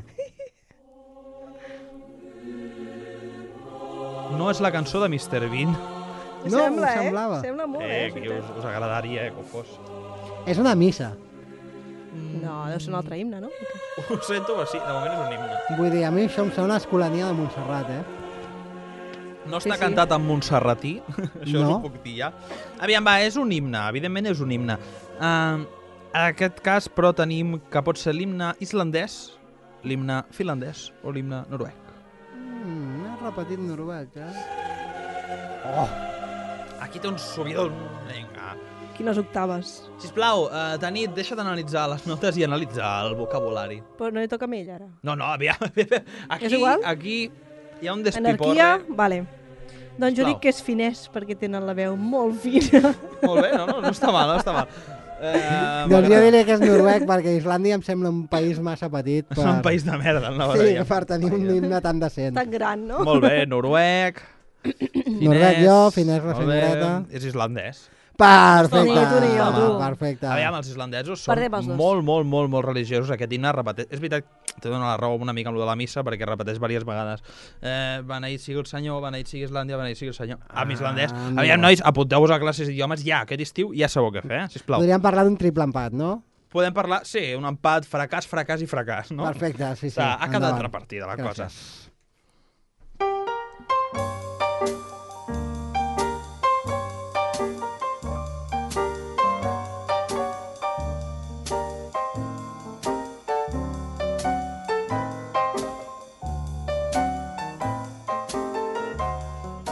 No és la cançó de Mr. Bean. No, Sembla, ho semblava. Sembla molt, Aquí us agradaria, que ho fos. És una missa. No, deu ser un altre himne, no? Ho sento, però sí, de moment és un himne. Vull dir, a mi això em sona escolania de Montserrat, No està cantat en montserratí, això No. us ho puc dir ja. Aviam, va, és un himne, evidentment és un himne. En aquest cas, però, tenim que pot ser l'himne islandès, l'himne finlandès o l'himne noruec. M'ha repetit noruec, Oh! Aquí té un subidor. Vinga. Quines octaves. Sisplau, Tanit, deixa d'analitzar les notes i analitzar el vocabulari. Però no li toca a ell, ara. No, aviam. És igual? Aquí hi ha un despiporre. Anarquia? Vale. Doncs jo Sisplau. dic que és finès, perquè tenen la veu molt fina. Molt bé, no està mal, no està mal. Doncs jo diré que és noruec, perquè Islàndia em sembla un país massa petit per... És un país de merda, no? Sí, per tenir un himne tan decent. Tan gran, no? Molt bé, noruec, Noruec jo, finès la molt bé, senyoreta. és islandès. Perfecte. Tu ni jo, tu. Perfecte. Aviam, els islandesos són Perdem els dos. molt religiosos. Aquest himne repeteix... És veritat, te dono la raó una mica amb lo de la missa, perquè repeteix diverses vegades. Beneït sigui el Senyor, beneït sigui Islàndia, beneït sigui el Senyor. Amb islandès. Aviam, nois, apunteu-vos a classes d'idiomes ja. Aquest estiu ja sabeu què fer, sisplau. Podríem parlar d'un triple empat, no? Podem parlar, sí, un empat, fracàs, fracàs i fracàs, no? Perfecte, sí. Ha quedat Endavant. repartida la Gràcies. cosa.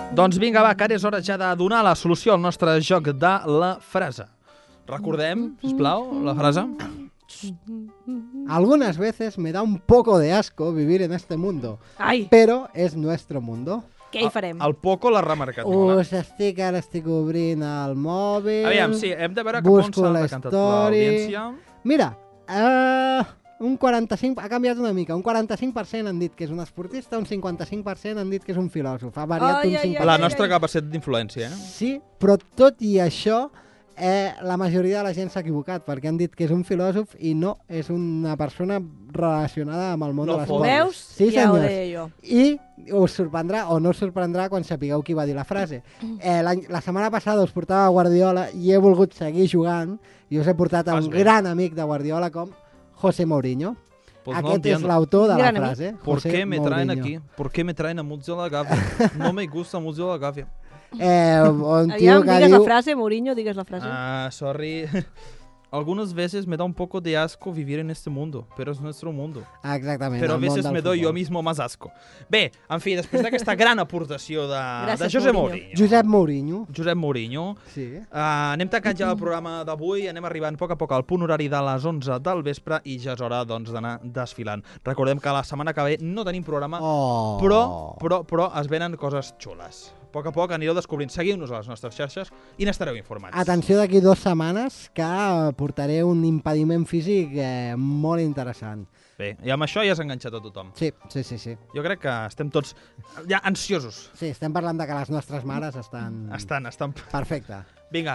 Doncs vinga, va, que ara és hora ja de donar la solució al nostre joc de la frase. Recordem, sisplau, la frase. Algunas veces me da un poco de asco vivir en este mundo, pero es nuestro mundo. Què hi farem? El poco l'ha remarcat molt. Ara estic obrint el mòbil. Aviam, sí, hem de veure cap on s'ha decantat l'audiència. Mira, un 45%, ha canviat una mica, un 45% han dit que és un esportista, un 55% han dit que és un filòsof. Ha variat un 5%. La nostra capacitat d'influència, Sí, però tot i això, la majoria de la gent s'ha equivocat, perquè han dit que és un filòsof i no, és una persona relacionada amb el món de l'esport. Veus? Sí, ja ho senyors. deia jo. I us sorprendrà o no us sorprendrà quan sapigueu qui va dir la frase. La setmana passada us portava Guardiola i he volgut seguir jugant i us he portat a un gran amic de Guardiola com José Mourinho. Pues Aquest és l'autor de la frase. ¿Por qué me traen aquí? ¿Por qué me traen a Muzio la Gavia? No me gusta Muzio la Gavia. Aviam, digues la frase, Mourinho, digues la frase. Sorry. Algunas veces me da un poco de asco vivir en este mundo, pero es nuestro mundo. Exactament. Però a veces me doy yo mismo más asco. Bé, en fi, després d'aquesta gran aportació de José Mourinho. Josep Mourinho. Sí. Anem tancant ja el programa d'avui, anem arribant a poc al punt horari de les 11 del vespre i ja és hora doncs, d'anar desfilant. Recordem que la setmana que ve no tenim programa, però es venen coses xules. A poc anireu descobrint. Seguiu-nos a les nostres xarxes i n'estareu informats. Atenció d'aquí 2 setmanes que portaré un impediment físic molt interessant. Bé, i amb això ja has enganxat a tothom. Sí. Jo crec que estem tots ja ansiosos. Sí, estem parlant de que les nostres mares estan... Estan... Perfecte. Vinga,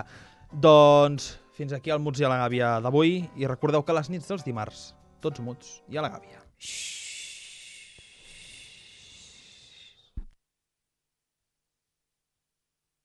doncs fins aquí el Muts i a la Gàbia d'avui i recordeu que les nits dels dimarts, tots muts i a la Gàbia.